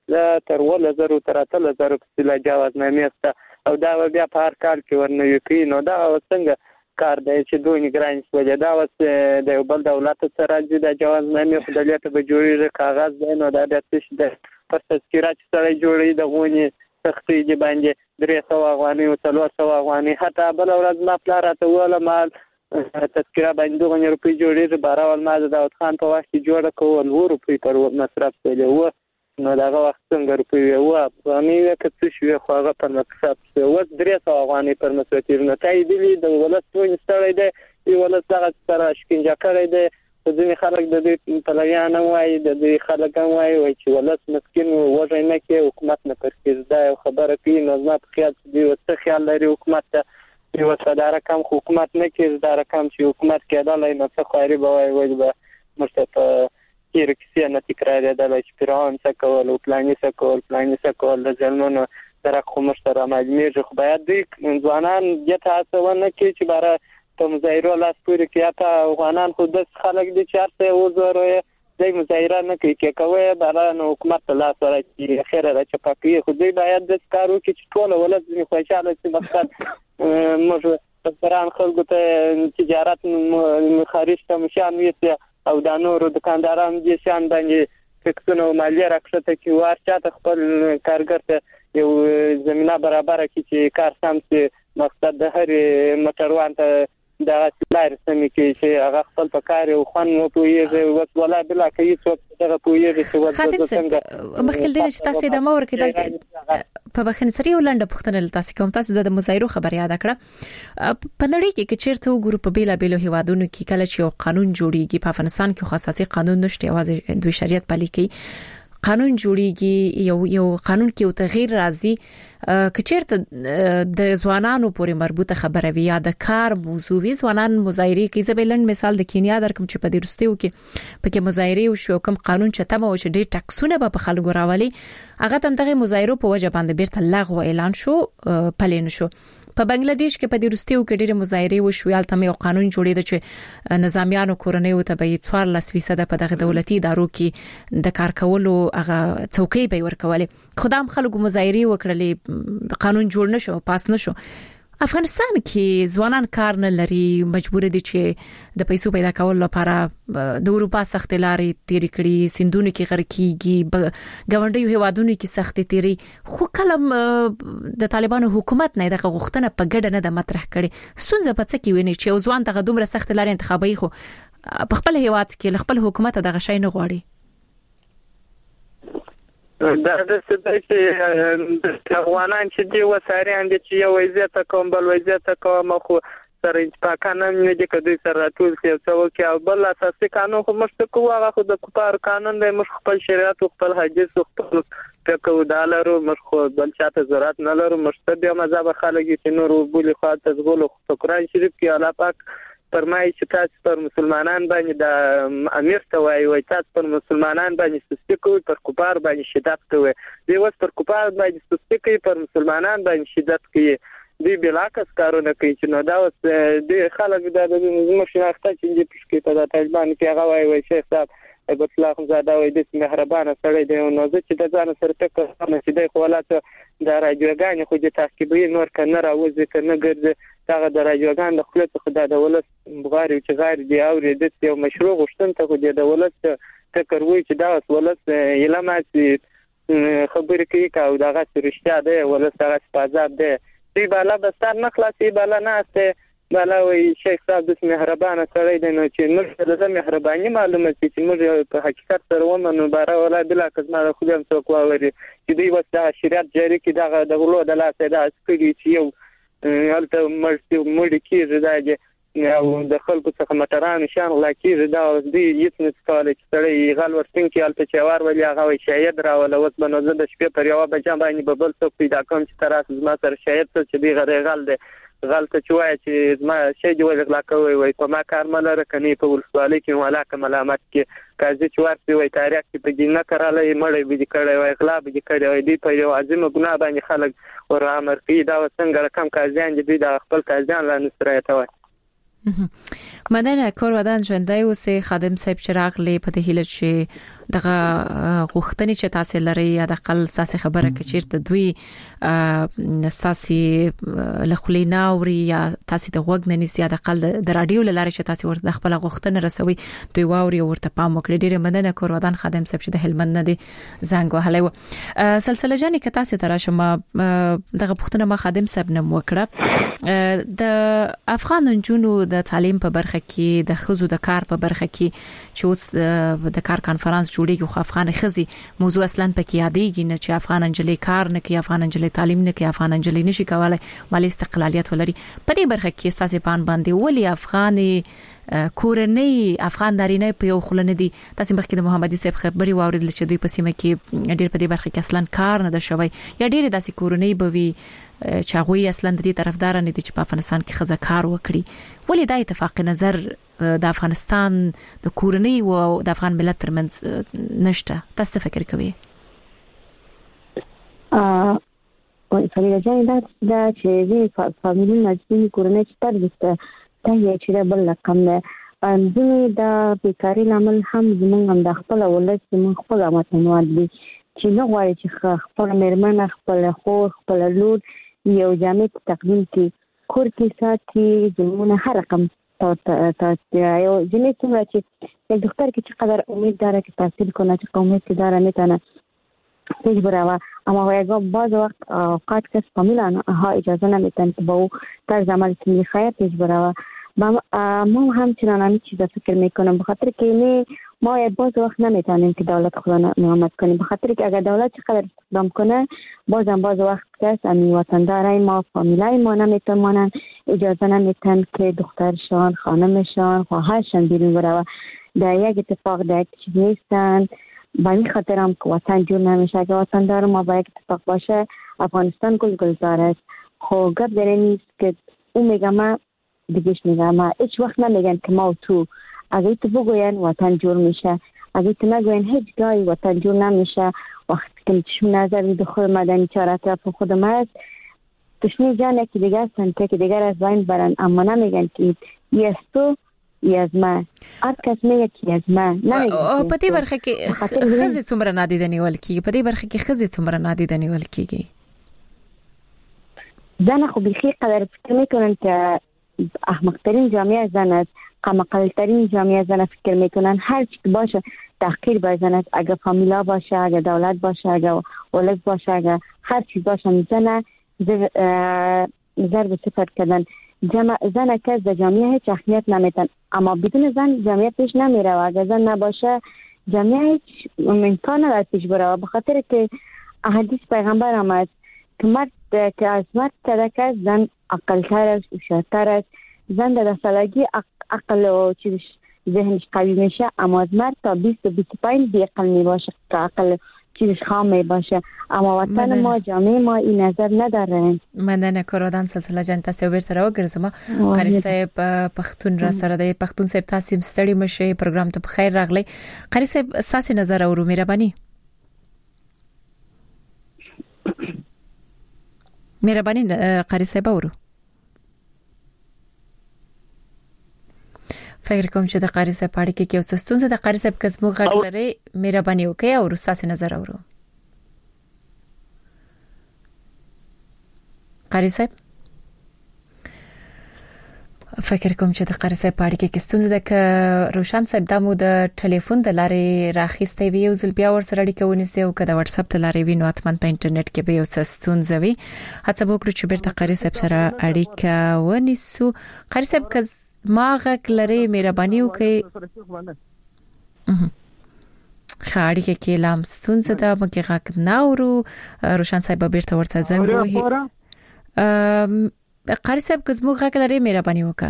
1000 تر 3000 په جوازنامه است او دا بیا په هر کال کې ورنوي کوي نو دا څنګه کار دی چې دوی نگران شوی دا وس د بل دولت سره د جوازنامې په دلیل به جوړیږي کاغذ دی نو دا د څه د پر تذکرہ چې سره جوړي د غونی سختي دی باندې 300 افغانۍ او 400 افغانۍ حتی بل ورځ ما پلا راته وله مال تذکرہ باندې 2 روپۍ جوړیږي بارول ما د داوود خان په وخت کې جوړ کول 2 روپۍ پر مصرف کړي و نو داغه وخت څنګه روپۍ و افغانۍ کته شو خو هغه پر مصرف و 300 افغانۍ پر مصرف نه تای دی د ولستون ستړی دی دی ولستغه سره شکنجه کړی دی ځینې خلک د دې پلویان وایي د دې خلک وایي چې ولست مسکین وځي نه کې حکومت نه پرکېز دا خبره کوي نو ما په خیال دی وسته خیال لري حکومت ته یو څه رقم حکومت نه کې دا رقم چې حکومت کېدلای نو څه خاري به وایي به مرسته کیرکسیا نه تکرار دی چې پیران څه کول او پلانې څه کول د ځلونو سره کوم سره مجموعه خو باید د ځوانان د تاسوونه کې چې بار ته مظاهره لاس پورې کې تا افغانان خو د خلک د چارته وزره د مظاهره نه کوي باران حکومت لا سره چې خیره را چپاکي خو دوی باید د کارو کې ټول ولادت نه خوشاله چې مقصد موږ پران خلکو ته تجارت خارج ته مشان وي او د نورو دکاندارانو د شان باندې فکسونو مالیه راکړه کې ورچاته خپل کارګر ته یو زمينه برابر کړي چې کار سم سي مقصد د هر موټروان ته دا لار سمې کې چې هغه خپل په کار او خوان نو پوهیږي وس ولا بلا کوي څوک دغه پوهیږي چې وس څنګه مخکې دې چې تاسو د مور کې په بخښنې سره یو لنډه پوښتنه تاسو کوم تاسو د مظاهرو خبر یاد کړه په نړۍ کې چیرته وګورو په بیلا بیلو هیوادونو کې کله چې یو قانون جوړیږي په افغانستان کې خاصه قانون نشته یوازې دوی شریعت پلي کوي قانون جوړیږي یو قانون کې یو تغییر راځي کچېرته د ځوانانو پورې مربوطه خبره وي یا د کار موضوع وي ځوانان مظاهره کوي زبېلن مثال د کینیا درکم چې په دې رستیو کې پکې مظاهره وشو کوم قانون چې تمه و چې ډېر ټاکسونه به په خلکو راولي هغه تم دغه مظاهره په وجه باندې بیرته لغوه اعلان شو پلین شو په بنگلاديش کې په دې رستیو کې ډېر مظاهره وشو یالته یو قانون جوړېد چې نظامیانو کورنۍ ته به 14% په دغه دولتي ادارو کې د کار کولو هغه څوکۍ به ورکولې خدام خلکو مظاهره وکړلې قانون جوړ نشو پاس نشو افغانستان کې ځوانان کار نه لري مجبور دي چې د پیسو پیدا کول لپاره د اروپا سخت لارې تیرې کړي سندونه کې غرقيږي ګاونډیو هیوادونو کې سخت تیری خو کله د طالبانو حکومت نه دغه غوښتنه په ګډه نه د مطرح کړي ستونزه په څه کې ونی چې ځوان دغه دومره سخت لارې انتخابي خو په خپل هیواد کې خپل حکومت دغه شي نه غواړي دا د افغانان چې دی وساري اند چې یو وضعیت کوم بل وضعیت کوم خو سره اتفاقانه نه دي کدي سره ټول څه کې او بل اساسي قانون خو مشته کوه هغه د کوپار قانون د مخ خپل شریعت او خپل حدیث او خپل فقه دالرو مخ بل چاته ضرورت نه لرو مشته بیا مذهب خلک چې نور بولی خاطر زغلو قرآن شریف کې الله پاک فرمایي چې تاسو پر مسلمانان باندې د امیر ته وایي تاسو پر مسلمانان باندې سستی کوئ پر کوپار باندې شدت کوئ دی وس پر کوپار باندې سستی کوي پر مسلمانان باندې شدت کوي دی بلاکس کارونه کوي چې نو دا اوس د خلک د مشناخته چې د پښکې په طالبان کې هغه وایي شیخ صاحب ابو الله زاده وایي د مهربانه سړی دی نو چې د ځان سره ټکر نه چې د خپلاته د راجوګان خو د تحقیقي نور کنه راوځي کنه ګرځي دا د راجوګان د خپل خدای د ولس بغاری چې غیر دی او د یو مشروع غشتن ته خو د ولس ټکر وایي چې دا ولس علامات خبرې کوي او دا غږ رښتیا دی ولس هغه پازاب دی دی بالا بستر نه خلاصي بالا نه استه بالا وی شیخ صاحب د مهربانه سړی دی نو چې موږ د مهرباني معلومه چې موږ په حقیقت سره ومنو بارا ولا بلا کزما خو هم څوک ووري چې دوی وسه شریعت جاری کی دا د غلو د لاسه دا سکري چې یو هلته مړ کیږي دا او د خلکو څخه مټران شان لا کیږي دا دوی هیڅ نه څکاله چې سړی غل ورتین کې هلته چوار ولې هغه شاید راول اوس بنو زه د شپې پر یو بجام باندې ببل څوک پیدا کوم چې تراس زما سره شاید څه دی غل دی غلطه چوي چې زما شي دی ولا کوي وای په ما کار مله رکني په ولسوالۍ کې ولا کملامت کې کاځي چوار وي تاریخ کې په جنه کراله مړې بي کړي وای اغلا بي کړي وای دی په یو عظیم ګناه باندې خلک ور امر کوي دا څنګه رقم کاځيان دي د خپل کاځيان لا نسرایته وای مدنه کور ودان ژوندۍ اوسې خادم صاحب چراغ لې په دې هیله چې دغه غوښتنې چې تاسو لري یا د خپل ساسي خبره کې چیرته دوی ساسي لخلینا اوري یا تاسو د وګ نه نسي د خپل د رادیو لاره چې تاسو ورته خپل غوښتنه رسوي دوی واوري ورته پام وکړي ډیره مدنه کور ودان خادم صاحب چې د هلمند نه دي زنګ وهلای و سلسله جاني که تاسو تراشم دغه پښتنه ما خادم صاحب نه وکړه د افغان جنونو د تعلیم په برخه کې د خزو د کار په برخه کې چې اوس د کار کانفرنس جوړیږي خو افغان خزي موضوع اصلا پکې یادېږي نه چې افغان انجلې کار نه کوي افغان انجلې تعلیم نه کوي افغان انجلې نشي کولای مالي استقلالیت ولري په دې برخه کې اساسي پان باندې ولي افغاني کورنۍ افغان دارینه په یو خلنه دي تاسو مخکې د محمدي صاحب خبري واوریدل چې دوی په سیمه کې ډېر په دې برخه کې اصلا کار نه ده شوی یا ډېر داسې کورنۍ بوي چې هغه اصلا د دې طرفدار نه دي چې په افغانستان کې خزه کار وکړي ولې دا اتفاق نظر د افغانستان د کورنۍ او د افغان ملت ترمنځ نشته تاسو فکر کوئ فريده جان دا چې زه فامیلی نجمي کورنۍ ستر دسته دا یې چې بل رقم نه زموږ د بیکاری لامل هم زموږ هم د خپل ولادت زموږ خپل امتنواد دي چې نو غواړي چې خپل مېرمن خپل خور خپل لور یو جامع تقدیم کی کور کې ساتي زموږ هر رقم تا یو جنې څنګه چې د دکتور کې قدر امید داره که تحصیل کنه چې امید داره میتونه پیش براوه اما وایگاه بعض وقت اوقات کس فامیلان ها اجازه نمیتن که با او طرز عمل که میخواه پیش براوه ما همچنان همین چیزا فکر میکنم بخاطر که ما بعض وقت نمیتونیم که دولت خدا نعمت کنیم بخاطر که اگر دولت چقدر استخدام کنه بعض وقت کس امی وطندارای ما فامیلای ما نمیتونن اجازه نمیتن که دخترشان خانمشان خواهرشان بیرون براوه در یک اتفاق در یک چیز نیستن با این خاطر هم که وطن جور نمیشه اگر وطن داره ما با یک اتفاق باشه افغانستان گلزار است خب گپ در این نیست که اون میگه ما دیگهش میگه ما هیچ وقت نمیگن که ما و تو اگر تو بگوین وطن جور میشه اگر تو نگوین هیچ گاهی وطن جور نمیشه وقتی که چشم نظر دخول مدنی چهار اطراف خود ما است تشنی جان یکی دیگر هستن که دیگر از باین برن اما نمیگن که یه از تو از ما هر کس میگه که از ما نمیگن په دې برخه کې خزي څومره نادیدنی ول کیږي په دې برخه کې خزي څومره نادیدنی ول کیږي زن خو بیخی قدر فکر میکنن که احمقترین جامعه زن است قمقلترین جامعه زن فکر میکنن هر چی باشه تحقیر به زن است اگر فامیلا باشه اگر دولت باشه اگر ولد باشه اگر هر چیز باشه زن ضرب صفت کردن زن کس در جامعه هیچ اهمیت نمیتن اما بدون زن جامعه پیش نمیره و اگر زن نباشه جامعه هیچ امکان نداره پیش بره به خاطر که احادیث پیغمبر آمد که مرد که از مرد صدقه زن عقلتر است هوشیارتر است زن در سالگی عقل و چیزش ذهنش قوی میشه، اما از مرد تا 20 و 25 بی عقل می باشه که عقل چیزش خام می باشه. اما وطن ما جامعه ما این نظر نداره. مننه کارودان سلسله جان تاسو بیرته راوګرځم. قاری صاحب پښتون را سره د پښتون صاحب تاسو ستړي مشه پروګرام ته بخیر راغلی. قاری صاحب ساسي نظر اورو مهرباني قاری صاحب اورو. فکر کوم چې د قاری صاحب پاړې کې یو څه ستونزه د قاری صاحب کسمو غږ لري مهرباني وکړئ او تاسو نظر اورو. قاری صاحب فکر کوم چې د قاری صاحب پاړې کې ستونزه ده ک روشن صاحب دمو د ټلیفون د لارې راخېستې وی او ځل بیا ور سره اړیکه ونیسي او کله واتس اپ د لارې وینو اتمن په انټرنیټ کې به یو څه ستونزه وي. هڅه وکړو چې بیرته قاری صاحب سره اړیکه ونیسو. قاری صاحب ما غږ لري مهرباني وکړئ. خاړی کې لام ستونزه ده مګر غږ ناورو. روشن صاحب بیرته ورته زنګ وهي. قاری صاحب کزمو غږ لري مهرباني وکړه.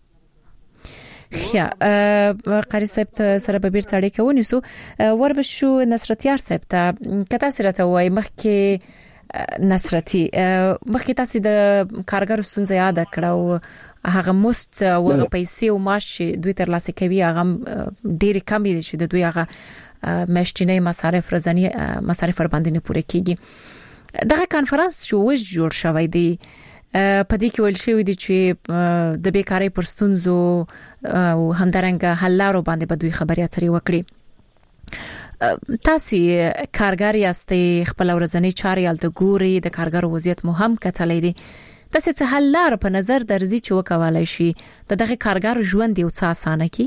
خیا قاری صاحب سره به بیرته اړیکه ونیسو. وربشو نصرتیار صاحب ته کته سره ته وای مخکې نصرتي مخکې تاسو د کارګر ستونزه یاد کړو هغه مست او هغه پیسې او معاش دوی تر لاسه کوي هغه ډېر کم دي چې د دوی هغه مشتینه مصارف رزنی مصارف باندې نه پوره کیږي. دغه کانفرنس شو جوړ شوی دی په دې کې ویل شوی دی چې د بیکاری پر ستونزو او همدارنګه حل لارو باندې به دوی خبرې اترې وکړي. تاسو کارګر یاستئ خپل ورځنی چارې ال د ګوري د کارګر وضعیت مهم کتلې دي. تاسو څه حل لار په نظر درځي چې وکولای شي دغه کارګر ژوند یو څه اسانه کی؟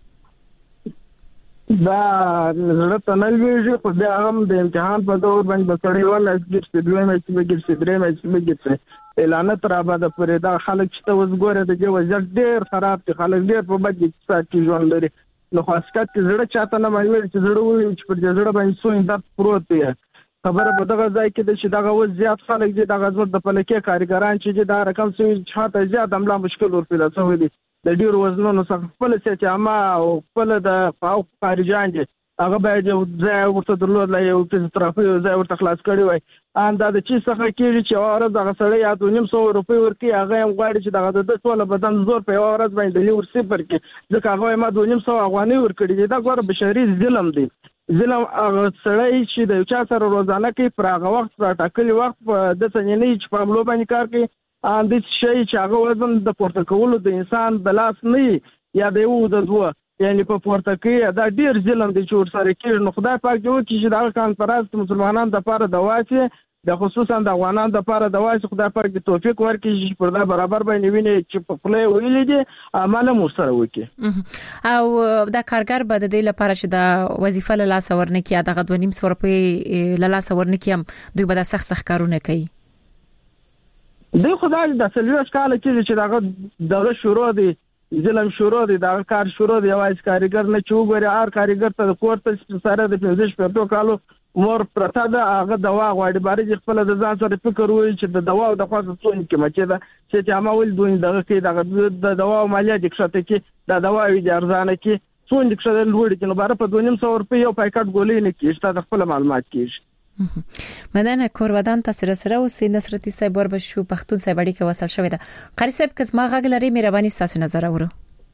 دا زړه تنل ویږي خو بیا هم د امتحان په دور باندې بسړی ولا چې دوی مې چې بګر چې درې مې چې بګر اعلان تر آباد پرې دا خلک چې وزګوره د وضعیت ډېر خراب دي. خلک ډېر په بد کې ژوند لري. نو خاصکات چې زړه چاته نه مایل چې زړه وي چې پر زړه باندې سوین درد پروت دی. خبره په دغه ځای کې د چې دغه وضعیت خلک دي دغه زور د پلکې کارګران چې دا رقم سوي چاته زیات عمله مشکل ور پیدا شوی دي. د ډیر وزنونو څخه خپل چې عامه او خپل د فاو خارجان دي هغه باید یو ځای ورته درلود لا یو فزیوتراپي ځای ورته خلاص کړی وای. دا د چی څخه کېږي چې اورز هغه سړی یا 200 روپۍ ورکي هغه هم غواړي چې دغه د ټول بدن زور په اورز باندې لور صفر کې ځکه هغه ما 200 افغاني ورکړي دا ګوره بشري ظلم دی. ظلم هغه سړی چې د چا سره روزانه کې پر هغه وخت پر ټاکلي وخت د څنګه چې په ملو باندې کار کوي د شي چې هغه وزن د پورته کولو د انسان د لاس نه یا د یو د دوه یعنی په پورته کې دا ډیر ظلم دی چې ور سره کېږي. نو خدای پاک دې وکړي چې دا کانفرنس مسلمانانو د لپاره د واسي د خصوصا د افغانانو د لپاره د واسي خدای پاک دې توفیق ورکړي چې پر دا برابر باندې ویني چې په خپل ویلې دي عمل مو سره وکړي. او دا کارګر به د دې لپاره چې دا وظیفه له لاس ورنکي دغه 2.5 روپۍ له لاس ورنکي هم دوی به د سخت کارونه کوي. دوی خدای د سلويش کال کې چې دغه شروع دي ظلم شروع دي دا کار شروع دی. وایي کارګر نه چوغوري هر کارګر ته د کوړه سره د 15 کالو مور پرتا ده هغه دوا غواړي باري خپل د ځان سره فکر وایي چې د دوا او د خاص څون کې مچې ده چې عمل دوی دغه کې د دوا او مالیه د کښته کې د دوا وی د ارزانه کې څون د کښته لوړ کې نو بار په 200 روپۍ یو پاکټ ګولې نه کیږي د خپل معلومات کیږي. مدنه کورودان تاسو سره اوسې نصرتي صاحب وربشو پښتون صاحب اړیکه وصل شوې ده. قاری صاحب کزما غږ لري مهرباني تاسو نظر اورو.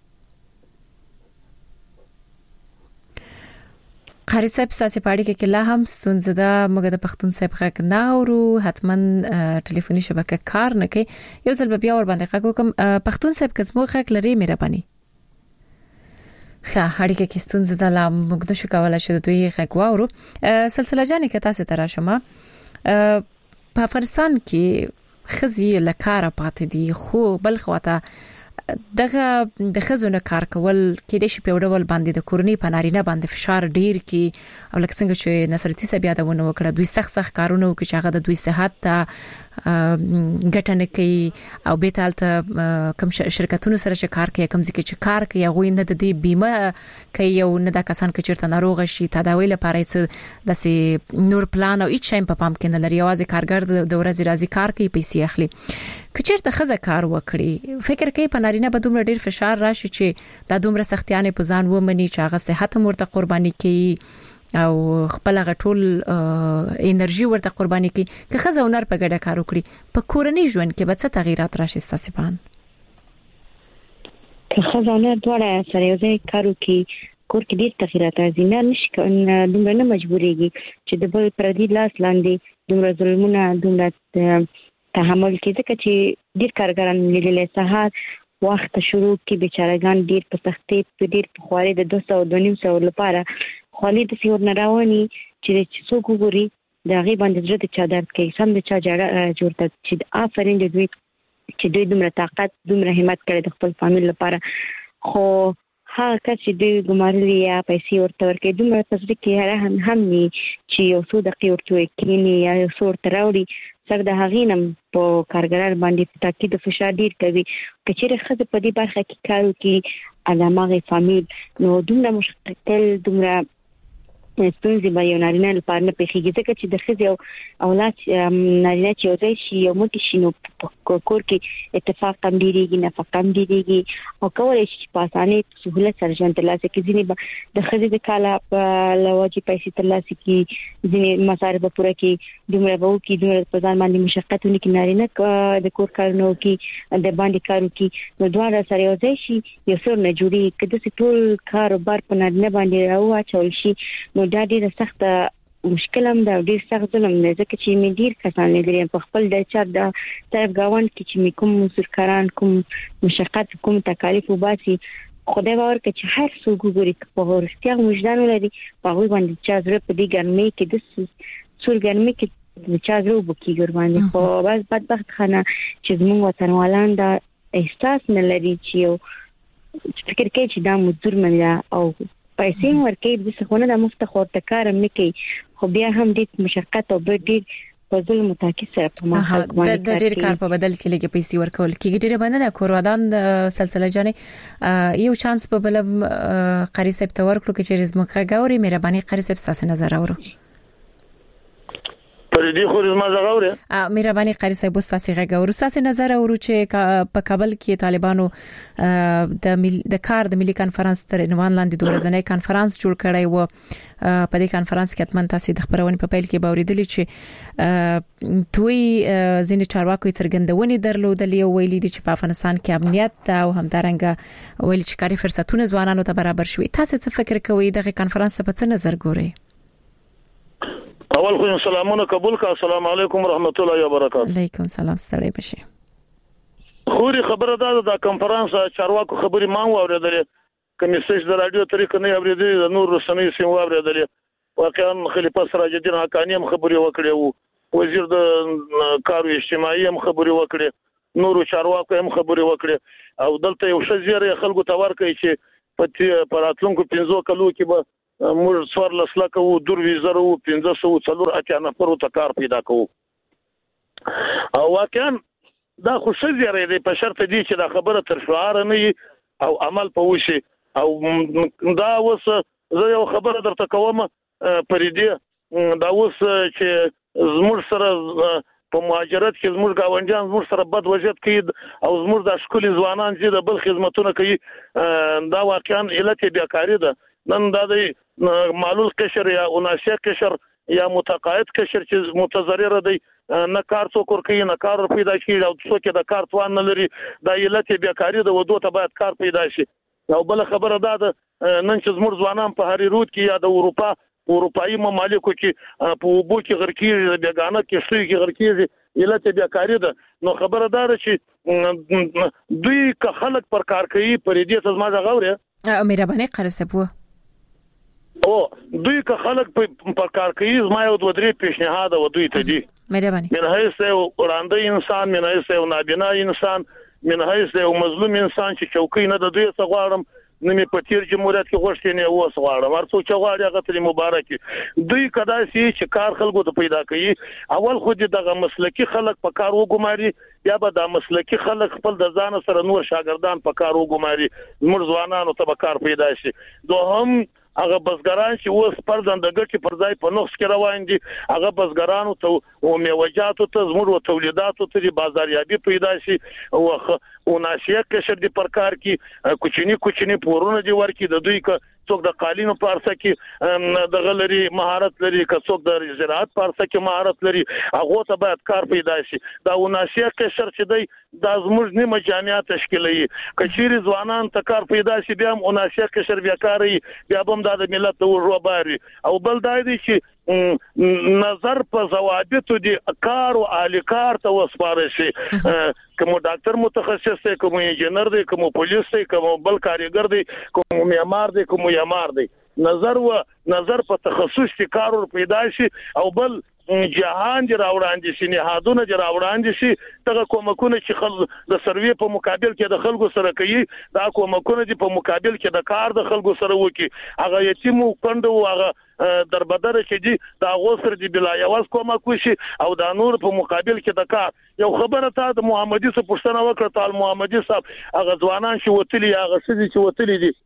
قاری صاحب تاسو په اړیکه کې لا هم ستونزه ده موږ د پښتون صاحب غږ نه اورو حتما ټلیفوني شبکه کار نه کوي. یو ځل بیا ور باندې غږ وکم. پښتون صاحب کزما غږ لري مهرباني. اړیکه کې ستونزه ده لا موږ نشو کولای چې دوی غږ واورو. سلسله جانې کې تاسو ته راشم. په افغانستان کې خزي لکاره پاتې دي خو بل خواته دغه د خزونه کار کول کې د شي په ډول باندې د کورنۍ په نارینه باندې فشار ډیر کی او لکه څنګه چې نصرتي صاحب یادونه وکړه دوی سخت کارونه کوي چې هغه د دوی صحت ته ګټنه کوي او به تالته کوم شرکتونو سره چې کار کوي کوم ځکه چې کار کوي هغه نه د دې بیمه کوي او نه د کسان چې چیرته ناروغ شي تداوی لپاره څه د نور پلان او هیڅ شي په پام کې نه لري یوازې کارګر د ورځې راځي کار کوي پیسې اخلي کچېرته خزه کار وکړي فکر کوي په نارینه به دومره ډیر فشار راشي چې دا دومره سختیانه په ځان ومني چې هغه صحت مرته قرباني کوي او خپل غټول انرژي ورته قرباني کوي که خزه هنر په ګډه کار وکړي په کورنۍ ژوند کې به څه تغیرات راشي ستاسو پان که خزه هنر دواړه سره یو ځای کار وکړي کور کې ډیر تغیرات راځي نه نشي دومره نه مجبورېږي چې د بل پردي لاس لاندې دومره ظلمونه دومره تحمل کوي ځکه چې ډیر کارګران لیدل سهار وخت شروع کې بیچارهګان ډیر په سختۍ په ډیر په خواري د 200 لپاره خالي د سیور نه راونی چې څوک وګوري دا غي باندې درته چا درد کوي سم د چا جوړته چې آفرین د دوی چې دوی دومره طاقت دومره همت کړي د خپل فامیل لپاره خو هغه چې دوی ګمارلي یا پیسې ورته ورکړي دومره تاسو کې هم ني چې یو څو دقیقې ورته کینی یا یو څو ورته راوړي سر د هغینم په کارګران باندې تاکید فشار ډیر کوي کچېره خزه په دې برخه کې کار کوي علامه فامیل نو دومره مشکل دومره ستونزې به یو نارینه لپاره نه پیښیږي ځکه چې د ښځې او اولاد نارینه چې یو ځای شي یو موټی شي نو په کور کې اتفاق هم ډېرېږي نفقه هم ډېرېږي او کولی شي چې په اسانۍ سهولت سره ژوند ترلاسه کړي ځینې به د ښځې د کاله په لوجې پیسې ترلاسه کړي ځینې مصارف به پوره کړي دومره به وکړي دومره په ځان باندې مشقت ونه کړي نارینه د کور کارونه وکړي د باندې کار وکړي نو دواړه سره یو ځای شي یو څه نه جوړېږي که داسې ټول کاروبار په نارینه باندې راواچول شي نو دا ډیره سخته مشکل هم دا ډیر سخت ظلم دی ځکه چې مې ډیر کسان لیدلي په خپل د چا د طرف گاوند کې چې مې کوم مزدورکاران کوم مشقت کوم تکالیف وباسي خدای باور کوي چې هر څوک وګوري په ورستیا وجدان ولري په هغه باندې چې زړه په دې ګرمۍ کې د سور ګرمۍ کې چې زړه وبکی ګرځي خو بس بدبخت خانه چې زموږ وطنوالان دا احساس نه لري چې فکر کوي چې دا مزدور منه او پیسې ورکې د څخونه د مفت خورته کارم نه کوي خو بیا هم د مشقت او ډېر په ظلم متاکي سره په مخالف باندې د ډېر کار په بدل کې لګي پیسې ورکول کیږي ډېر باندې د کوروادان سلسله جانې یو چانس په بل قاری صاحب ته ورکړو چې رزمخه غوري مهرباني قاری صاحب تاسو نظر اورو پر دې خو زما زغوره مهرباني قاری صاحب تاسو غوړو تاسو نظر اورو چې په کابل کې طالبانو د کار د ملي کانفرنس تر عنوان لاندې د ورځنۍ کانفرنس جوړ کړی و په دې کانفرنس کې اتمن تاسو د خبرونې په پیل کې باوریدلی چې دوی ځینې چارواکي څرګندونې درلودلې او ویلي دي چې په افغانستان کې امنیت او همدارنګه ویلي چې کاري فرصتونه ځوانانو ته برابر شوي تاسو څه فکر کوئ دغه کانفرنس په څه نظر ګورئ اول خو سلامونه قبول کا السلام علیکم ورحمت الله وبرکاته علیکم سلام ستړي بشي خوري خبره ده د کانفرنس چارواکو خبري ما اوریدلې کمیسج د رادیو طریقې نه اوریدلې د نور رسنۍ سیم اوریدلې واقعا خلیفہ سراج الدین حقانی هم خبري وکړي وو وزیر د کارو اجتماعي هم خبري وکړي نور چارواکو هم خبري وکړي او دلته یو شزيره خلکو تور کوي چې په راتلونکو 15 کلو کې به موږ څوار لسلا کوو دور ویزر وو 1504 اتیا نفر ته کار پیدا کوو او واقعا دا خو شزيره دی په شرط دی چې دا خبره تر شعار نه او عمل په وشي او دا وس زه یو خبره درته کوم پر دې دا وس چې زموږ سره په مهاجرت کې زموږ گاونډیان زموږ سره بد وضعیت کوي او زموږ د اشکولي ځوانان چې د بل خدمتونه کوي دا واقعا علت بیکاری ده نن دا د معلول قشر یا اناسیه قشر یا متقاعد قشر چې متضرر دی نه کار څوک کوي نه کار پیدا کیږي او څوک د کار توان نه لري دا علت بیکاری ده ودو ته باید کار پیدا شي او بل خبره ده نن چې زموږ ځوانان په هری رود کې یا د اروپایي ممالکو کې په وبو کې غرکیږي بیگانه کې شوی کې غرکیږي علت بیکاری ده نو خبره ده چې دوی که خلک پر کار کوي پر دې څه ما غوړه مهرباني قرسبو او دوی که خلک په کار کوي زما یو دوه درې پیشنهاد و دوی ته دي مهرباني من حیث یو وړاندې انسان من حیث یو نابینا انسان من حیث یو مظلوم انسان چې چوکۍ نه د دوی څخه غواړم نمې په تیر جمهوریت کې غوښتنې اوس غواړم ورڅو چې غواړي هغه ترې مبارکي دوی کدا سي چې کار خلکو ته پیدا کوي اول خو دغه مسلکی خلک په کار وګماري یا به د مسلکی خلک خپل د ځان سره نور شاګردان په کار وګماري موږ ځوانانو ته به کار پیدا شي دوهم هغه بزګران چې اوس پردند د ګټي پر ځای په نقص کې روان دي هغه بزګرانو ته او میوجاتو ته زموږ تولیداتو ته بازاریابي پیدا شي او ناشیه کشر دي پر کار کې کوچنی پورونه دي ورکی د دوی ک څوک د قالینو پارسه کې د غلري مهارت لري ک څوک د زراعت پارسه کې مهارت لري هغه ته باید کار پیدا شي دا او ناشیه کشر چې دی د زموږ نیمه جامعه تشکیلوي کچيري ځوانان ته کار پیدا شي بیا او ناشیه کشر بیا کاری بیا هم د ملت ته وروباري او بل دای دي چې نظر په ضوابطو دي کار او اهل کار ته وسپاره شي کوم ډاکټر متخصص دی کوم انجنیر دی کوم پولیس دی کوم بل کاریګر دی کوم معمار دی کوم یمار دی نظر په تخصص کې کار پیدا شي او بل جهان دی راوړاندې شي نهادونه دی راوړاندې شي دغه کومکونه چې خلک د سروي په مقابل کې د خلکو سره کوي دا کومکونه دي په مقابل کې د کار د خلکو سره وکي هغه یتیم کندو هغه دربدر چې دي دا غوسر دي بلا یواز کومک وشي او دا نور په مقابل کې د کار یو خبره ته د محمدي څخه پوښتنه وکړه تعال محمدي صاحب هغه ځوانان چې وتلي هغه سړي چې وتلي دي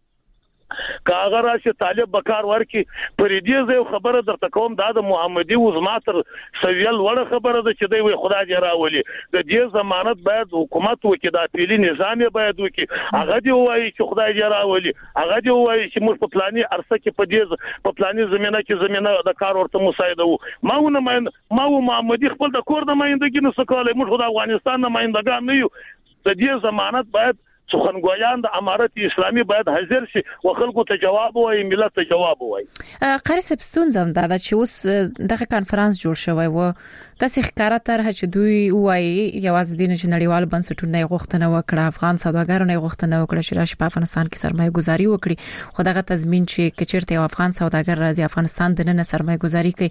کاغه راشي طالب بکار ورکی پر دې زه خبره درته کوم دا د محمدي وزماتر سویل وړه خبره ده چې دوی خدای دې راولي د دې ضمانت باید حکومت وکړي دا پیلي نظام باید وکړي هغه دی وایي چې خدای دې راولي هغه دی وایي چې موږ په پلاني ارسه کې په پلاني زمينه د کار ورته مساعده وو ما محمدي خپل د کور د مایندګي نو سکاله موږ د افغانستان د مایندګان نه یو د دې ضمانت باید سخنګویان د امارت اسلامي باید حاضر شي او خلکو ته جواب وایي ملت ته جواب وایي قاری سبستون زم دا چې اوس دغه کانفرنس جوړ شوی و د ښکارا تر چې دوی وایي یوازې د نړیوال بنسټونو غوښتنه وکړه افغان سوداګرانو غوښتنه وکړه چې راشي په افغانستان کې سرمایه گذاري وکړي خو دغه تضمین چې کچرته افغان سوداګر راځي افغانستان د نن سرمایه گذاري کوي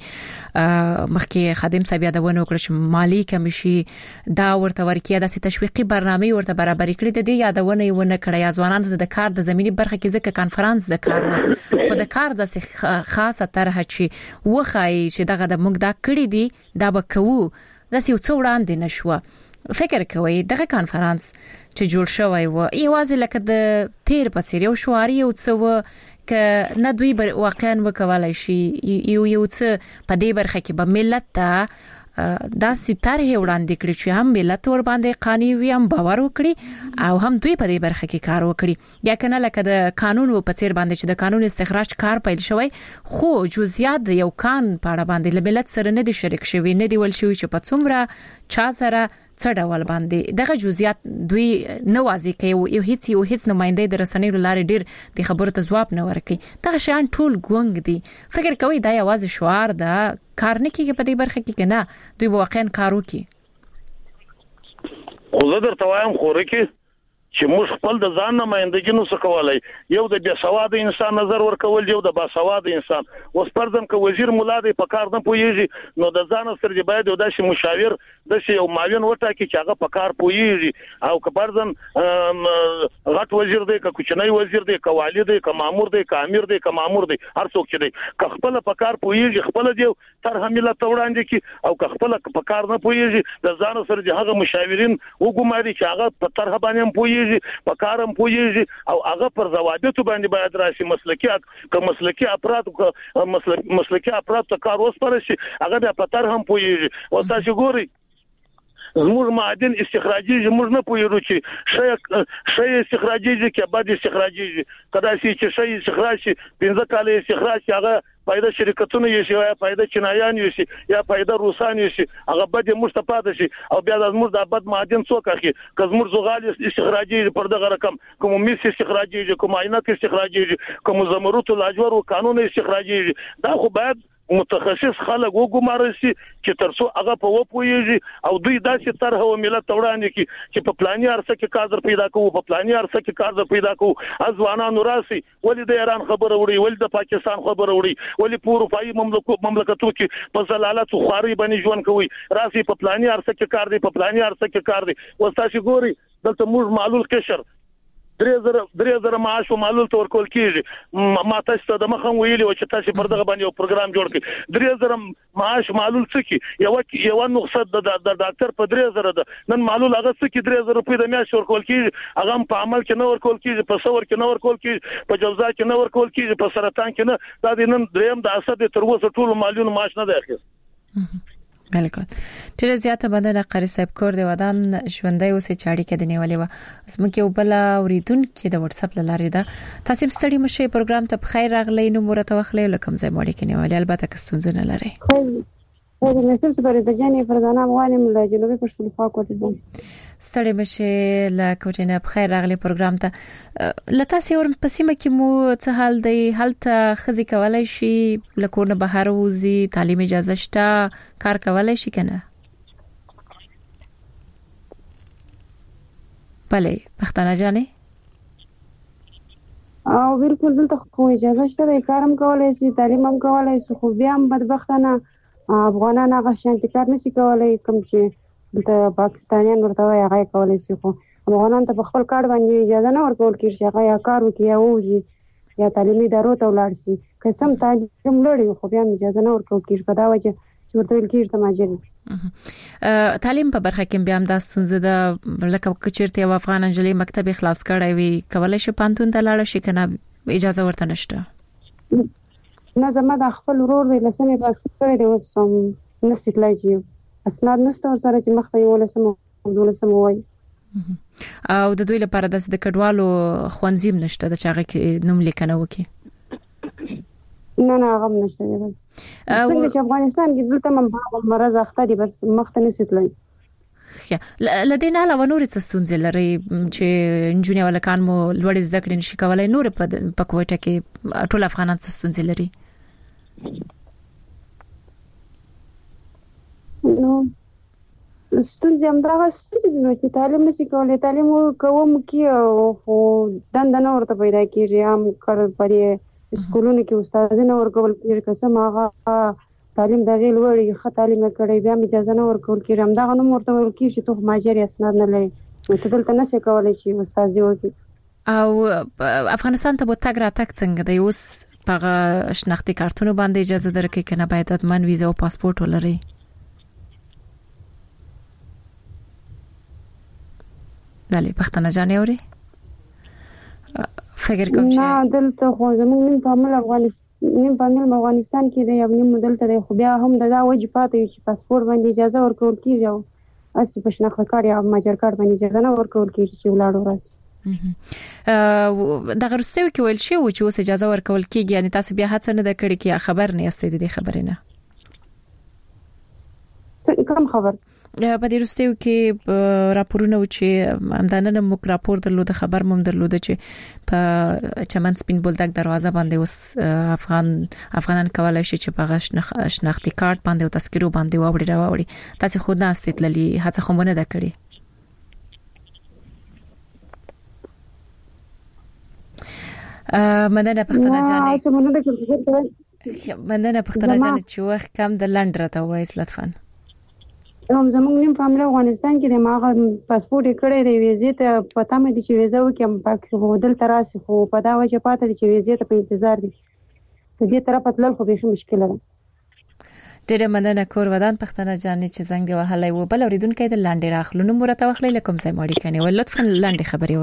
مخکې خادم صاحب یادونه وکړه چې مالی کمیشي دا ورته ورکیه د تشویقي برنامه ورته برابر کړی د دې یادونه یو نه کړی ځوانانو ته د کار د زمینی برخه کې ځکه کانفرنس د کار خو د کار د خاصه طرح چې وخای چې دغه د موږ دا کړی دی دا به کوو د یو څو وړاندې نشو فکر کوي دغه کانفرنس چې جوړ شوی و یوازې لکه د تیر په څیر یو شواري او څو ک نه دوی واقعا وکولای شي یو څه په دې برخه کې به ملت ته دا ستاره وړاندې کړی چې هم ملت ور باندې قانوني وي هم باور وکړي او هم دوی په دې برخه کې کار وکړي یا کنه لکه د قانون په څیر باندې چې د قانون استخراج کار پیل شوی خو جزئیات د یو کان په اړه باندې له ملت سره نه دي شریک شوی نه دی ول شوی چې په څومره چا سره څه ډول باندې دغه جزئیات دوی نوازي کوي یو هیڅ نماینده د رسنیو لارې ډیر د خبرو ته جواب نه ورکړي دغه شان ټول ګونګ دي فکر کوي دا یوازې شعار ده کار نه کیږي په دې برخه کې کنه دوی واقعا کار وکړي خو زه درته وایم خو رکی چې موږ خپل د ځان نمائندګي نو څه کولای یو د بیا سواد انسان نظر ورکول یو د با سواد انسان اوس پرځم ک وزیر مولا دی په کار نه پويږي نو د ځان سره دی باید د شي مشاور د شي یو معاون وټاکي چې هغه په کار پويږي او ک پرځم غټ وزیر دی ک کوچنی وزیر دی ک والي دی ک مامور دی ک امیر دی ک مامور دی هر څوک چې دی ک خپل په کار پويږي خپل دی تر حمله توړاندې کی او ک خپل په کار نه پويږي د ځان سره دی هغه مشاورین وګماري چې هغه په تر باندې پويږي په کارم پويږي او هغه پر ضوابط باندې باید راشي مسلکي افراد ته کار وسپاره شي هغه په تر هم پويږي او تاسو ګورئ زموږ معدن استخراجي زموږ نه پویرو چې شی استخراجي کې بعد استخراجي کدا چې شی استخراجي 15 کال استخراج هغه فائدہ شرکتونه یې شي یا فائدہ چینایان یې شي یا فائدہ روسان یې شي هغه بده مستفاده شي او بیا د زموږ د بد معدن څوک اخی کزمر زغال استخراجي پر دغه رقم کوم میس استخراجي کوم عینک استخراجي کوم زمرد لاجور او قانون استخراجي دا خو باید متخصص خلک وګمارل شي چې ترڅو هغه په وپويږي او دوی داسې طرح او ملت وړاندې کی چې په پلاني ارسه کې کار پیدا کوو په پلاني ارسه کې کار پیدا کوو ځوانانو راسي ولې د ایران خبره وړي ولې د پاکستان خبره وړي ولې په اروپאי مملکتونو کې په زلالت خو خاري باندې ژوند کوي راسي په پلاني ارسه کې کار دی په پلاني ارسه کې کار دی وستاسي ګوري دلته موږ معلول قشر 3000 معاش او معلول تور کول کیږي ما تاسو ته د مخه ویلي او چې تاسو پر دغه باندې یو پروګرام جوړ کړئ 3000 معاش معلول څه یو نقصه د ډاکټر په 3000 ده نن معلول هغه څه کې 3000 روپۍ د میاشت ور کول کیږي هغه په عمل کې نه ور کول کیږي په څور کې نه ور کول کیږي په جوزا کې نه ور کول کیږي په سرطان کې نه دا د نن دریم د اسد تر اوسه ټول مالیون معاش نه دی اخیست بالکل ډیره زیاته باندې قاری صاحب کور دی ودان ژوندۍ اوسې چاړي کې د نیولې و زموږ یو بل اوریدونکو د واتس اپ لارې ده تاسو ستړي مشه پروګرام ته بخیر راغلی نو مرته وخلې لکم ځای مړی کې نیولې البته کستونځ نه لري خو د مستر سپاره د جنې فردانه غوانم له جنوبي پښتونخوا کوټه زم ستړي مشه له کوټه نه بخیر راغلی پروګرام ته لته سیور پسیمه کې مو څه حال دی هلته خزي کولای شي لکونه بهر وزي تعلیم اجازه شته کار کولای شي کنه بله پښتنه جانې او بالکل دلته خو اجازه شته کارم کولای شي تعلیم هم کولای شي خو بیا هم بدبختانه افغانان هغه شانتي کار نشي کولای کوم چې د پاکستانیان ورته هغه کولای شي خو افغانان ته خپل کار باندې اجازه نه ورکول کیږي هغه یا کار وکي یا وځي یا تعلیمي ادارو ته ولاړ شي قسم تعلیم لري خو بیا اجازه نه ورکول کیږي په دا وجه چې ورته ویل کیږي ته ماجر تعلیم په برخه کې بیا هم د ستونزې د لکه چیرته افغان انجلي مکتب خلاص کړی وي کولای شي پانتون ته لاړ شي کنه اجازه ورته نشته نه زما د خپل ورور د لسمې پاس کړی دی وسم نسې تلایي اسناد نشته سره چې مخته یو لسم وای او د دوی لپاره د کډوالو خوانزیم نشته د چاغه کې نوم لیکنه وکي نه هغه نشته دی څنګه چې افغانستان کې دلته هم مرز اخته دي بس مخته نسې تلایي لدينا علاوه نور څه ستونزې لري چې انجونیا ولکان مو لوړ زده کړې نشي کولای نور په کوټه کې ټول افغانان څه ستونزې لري نو ستونزې هم دا ستونزې چې تعلیم نشي کولای تعلیم کوم کې خو دنده ورته پیدا کیږي هم کار پرې سکولونو کې استاد نه ورکول کیږي قسم هغه تعلیم د غیل وړي خه تعلیم کړي بیا اجازه نه ورکول کیږي هم دا نو ورته ورکول کیږي ته ماجر اسناد نه لري ته دلته نشي کولای شي استاد وکړي او افغانستان ته وتاګ راتګ څنګه دی اوس په شناختی کارتونو باندې اجازه درکې کنه باید اتمن ویزا او پاسپورت ولري دالي پښتنه جانې اوري فکر کوم چې نه دلته خو زموږ په افغانستان کې دی یو نیم دلته خو بیا هم دا واجبات چې پاسپورت باندې اجازه ورکول کیږي او اسی په شناخت کار یا ماجر کار باندې اجازه نه ورکول کیږي چې ولاړ ورس دا غرستیو کې ویل شي او چې اوس اجازه ورکول کیږي یعنی تاسو بیا هڅه نه د کړی کې خبر نه یاستئ د خبرې نه کوم خبر په دې رستیو کې راپورونه و چې همدانه موږ راپور درلود خبر مم درلود چې په چمن سپین بولدک دروازه باندې اوس افغانان کولای شي چې په شناختی کارت باندې او تذکرو باندې واوړي تاسو خود نه استدلالي هڅه خو نه ده کړې مننه پښتنه جانې چې وخت کم د لند راته وایس لطفا هم زموږ نیم فاميله افغانستان کې د ماغه پاسپورت کړی دی ویزې ته پته مې دي چې ویزه وکم پاک هودل تراسي خو په دا وجه پاتې چې ویزې ته په انتظار دي د دې طرف تلل خو به مشکل ده ډېر مننه کور ودان پښتنه جانې چې زنګ دی وهلای و بل اوریدونکو د لاندې راخلو نو مرته وخلې لکم ځای ماړي کني ول لطفا لاندې خبري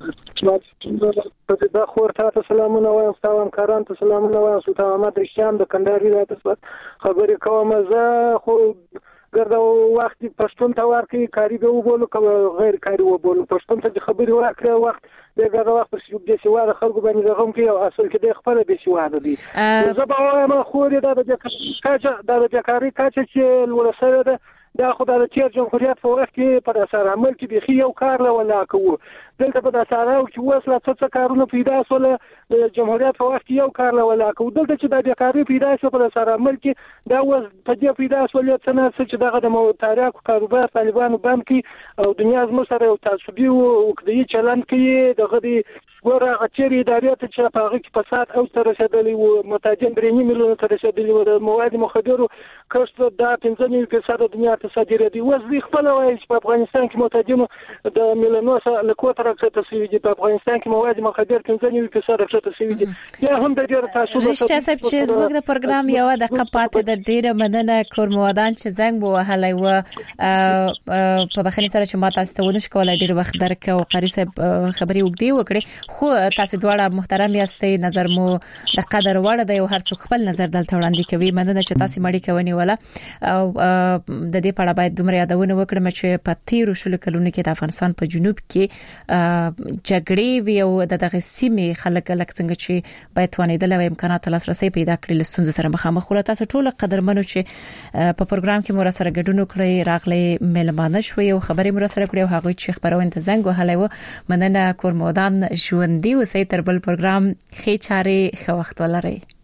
وکړي دا خور ته سلامونه وایم ستاسو همکاران ته سلامونه وایم سلطان محمد رشام د کندهار ولایت خبري کوم زه خو ګرځا وخت پښتون ته ورکې کاری به وبولو غیر کاری وبولو پښتون ته خبري ورکړه وخت دغه وخت پر شوب د سیواده خلکو باندې غوم کې او اصل کې د خپل به سیواده دي زه به وایم خو د کاری کاچه چې ولسره ده دا خو د چیر جمهوریت په وخت کې په اثر عمل کې بيخي یو کار له ولا کوو دلته په اثر او چې وسله څه کارونه پیدا سول جمهوریت په وخت کې یو کار له ولا کوو دلته چې د بیکاری پیدا شو په اثر عمل کې دا وس په دې پیدا سول څه نه چې دغه د تاریخ کاروبار طالبانو باندې کې او دنیا زموږ سره یو تعصبي او کدي چلن کې دغه دي ګوره غچري ادارې ته چې په هغه کې فساد او تر رسیدلی او متاجن 3 میلیون تر رسیدلی او د مواد مخدرو کښت دا 15% د دنیا ته صادرېدي. وزې خپل وایي چې په افغانستان کې معتادینو د میلانوس له کوټه راکته سوي دي. په افغانستان کې مواد مخدر 15% راکته سوي دي. یا هم د ډېر تاسو رښتیا صاحب چې زموږ د پروګرام یو د قپات د ډېر مننه کورمودان چې زنګ بو وهلای و په بخښنې سره چې ما تاسو ته ونه شکولای ډېر وخت درکو او قاری صاحب خبري وګړي وکړي خو تاسو دواړه محترم یاستئ نظر مو د قدر وړ دی او هر څوک خپل نظر دلته وړاندې کوي. مننه چې تاسو مړی کوي ولا او د دې په اړه باید دومره یادونه وکړم چې په 13 کلونو کې د افغانستان په جنوب کې جګړې وی او دغه سیمې خلک لکه څنګه چې باید توانیدل او امکانات لاسرسي پیدا کړي لستونز سره مخامخ ولا تاسو ټول قدرمنو چې په پروګرام کې مور سره ګډون کړی راغلي ملمانه شوي او خبرې مور سره کړی او هغه چې خبرونه ته زنګ وهلای و مننه کورمودان ژوندۍ اوسئ تر بل پروګرام خې چاري خو وخت ولرئ.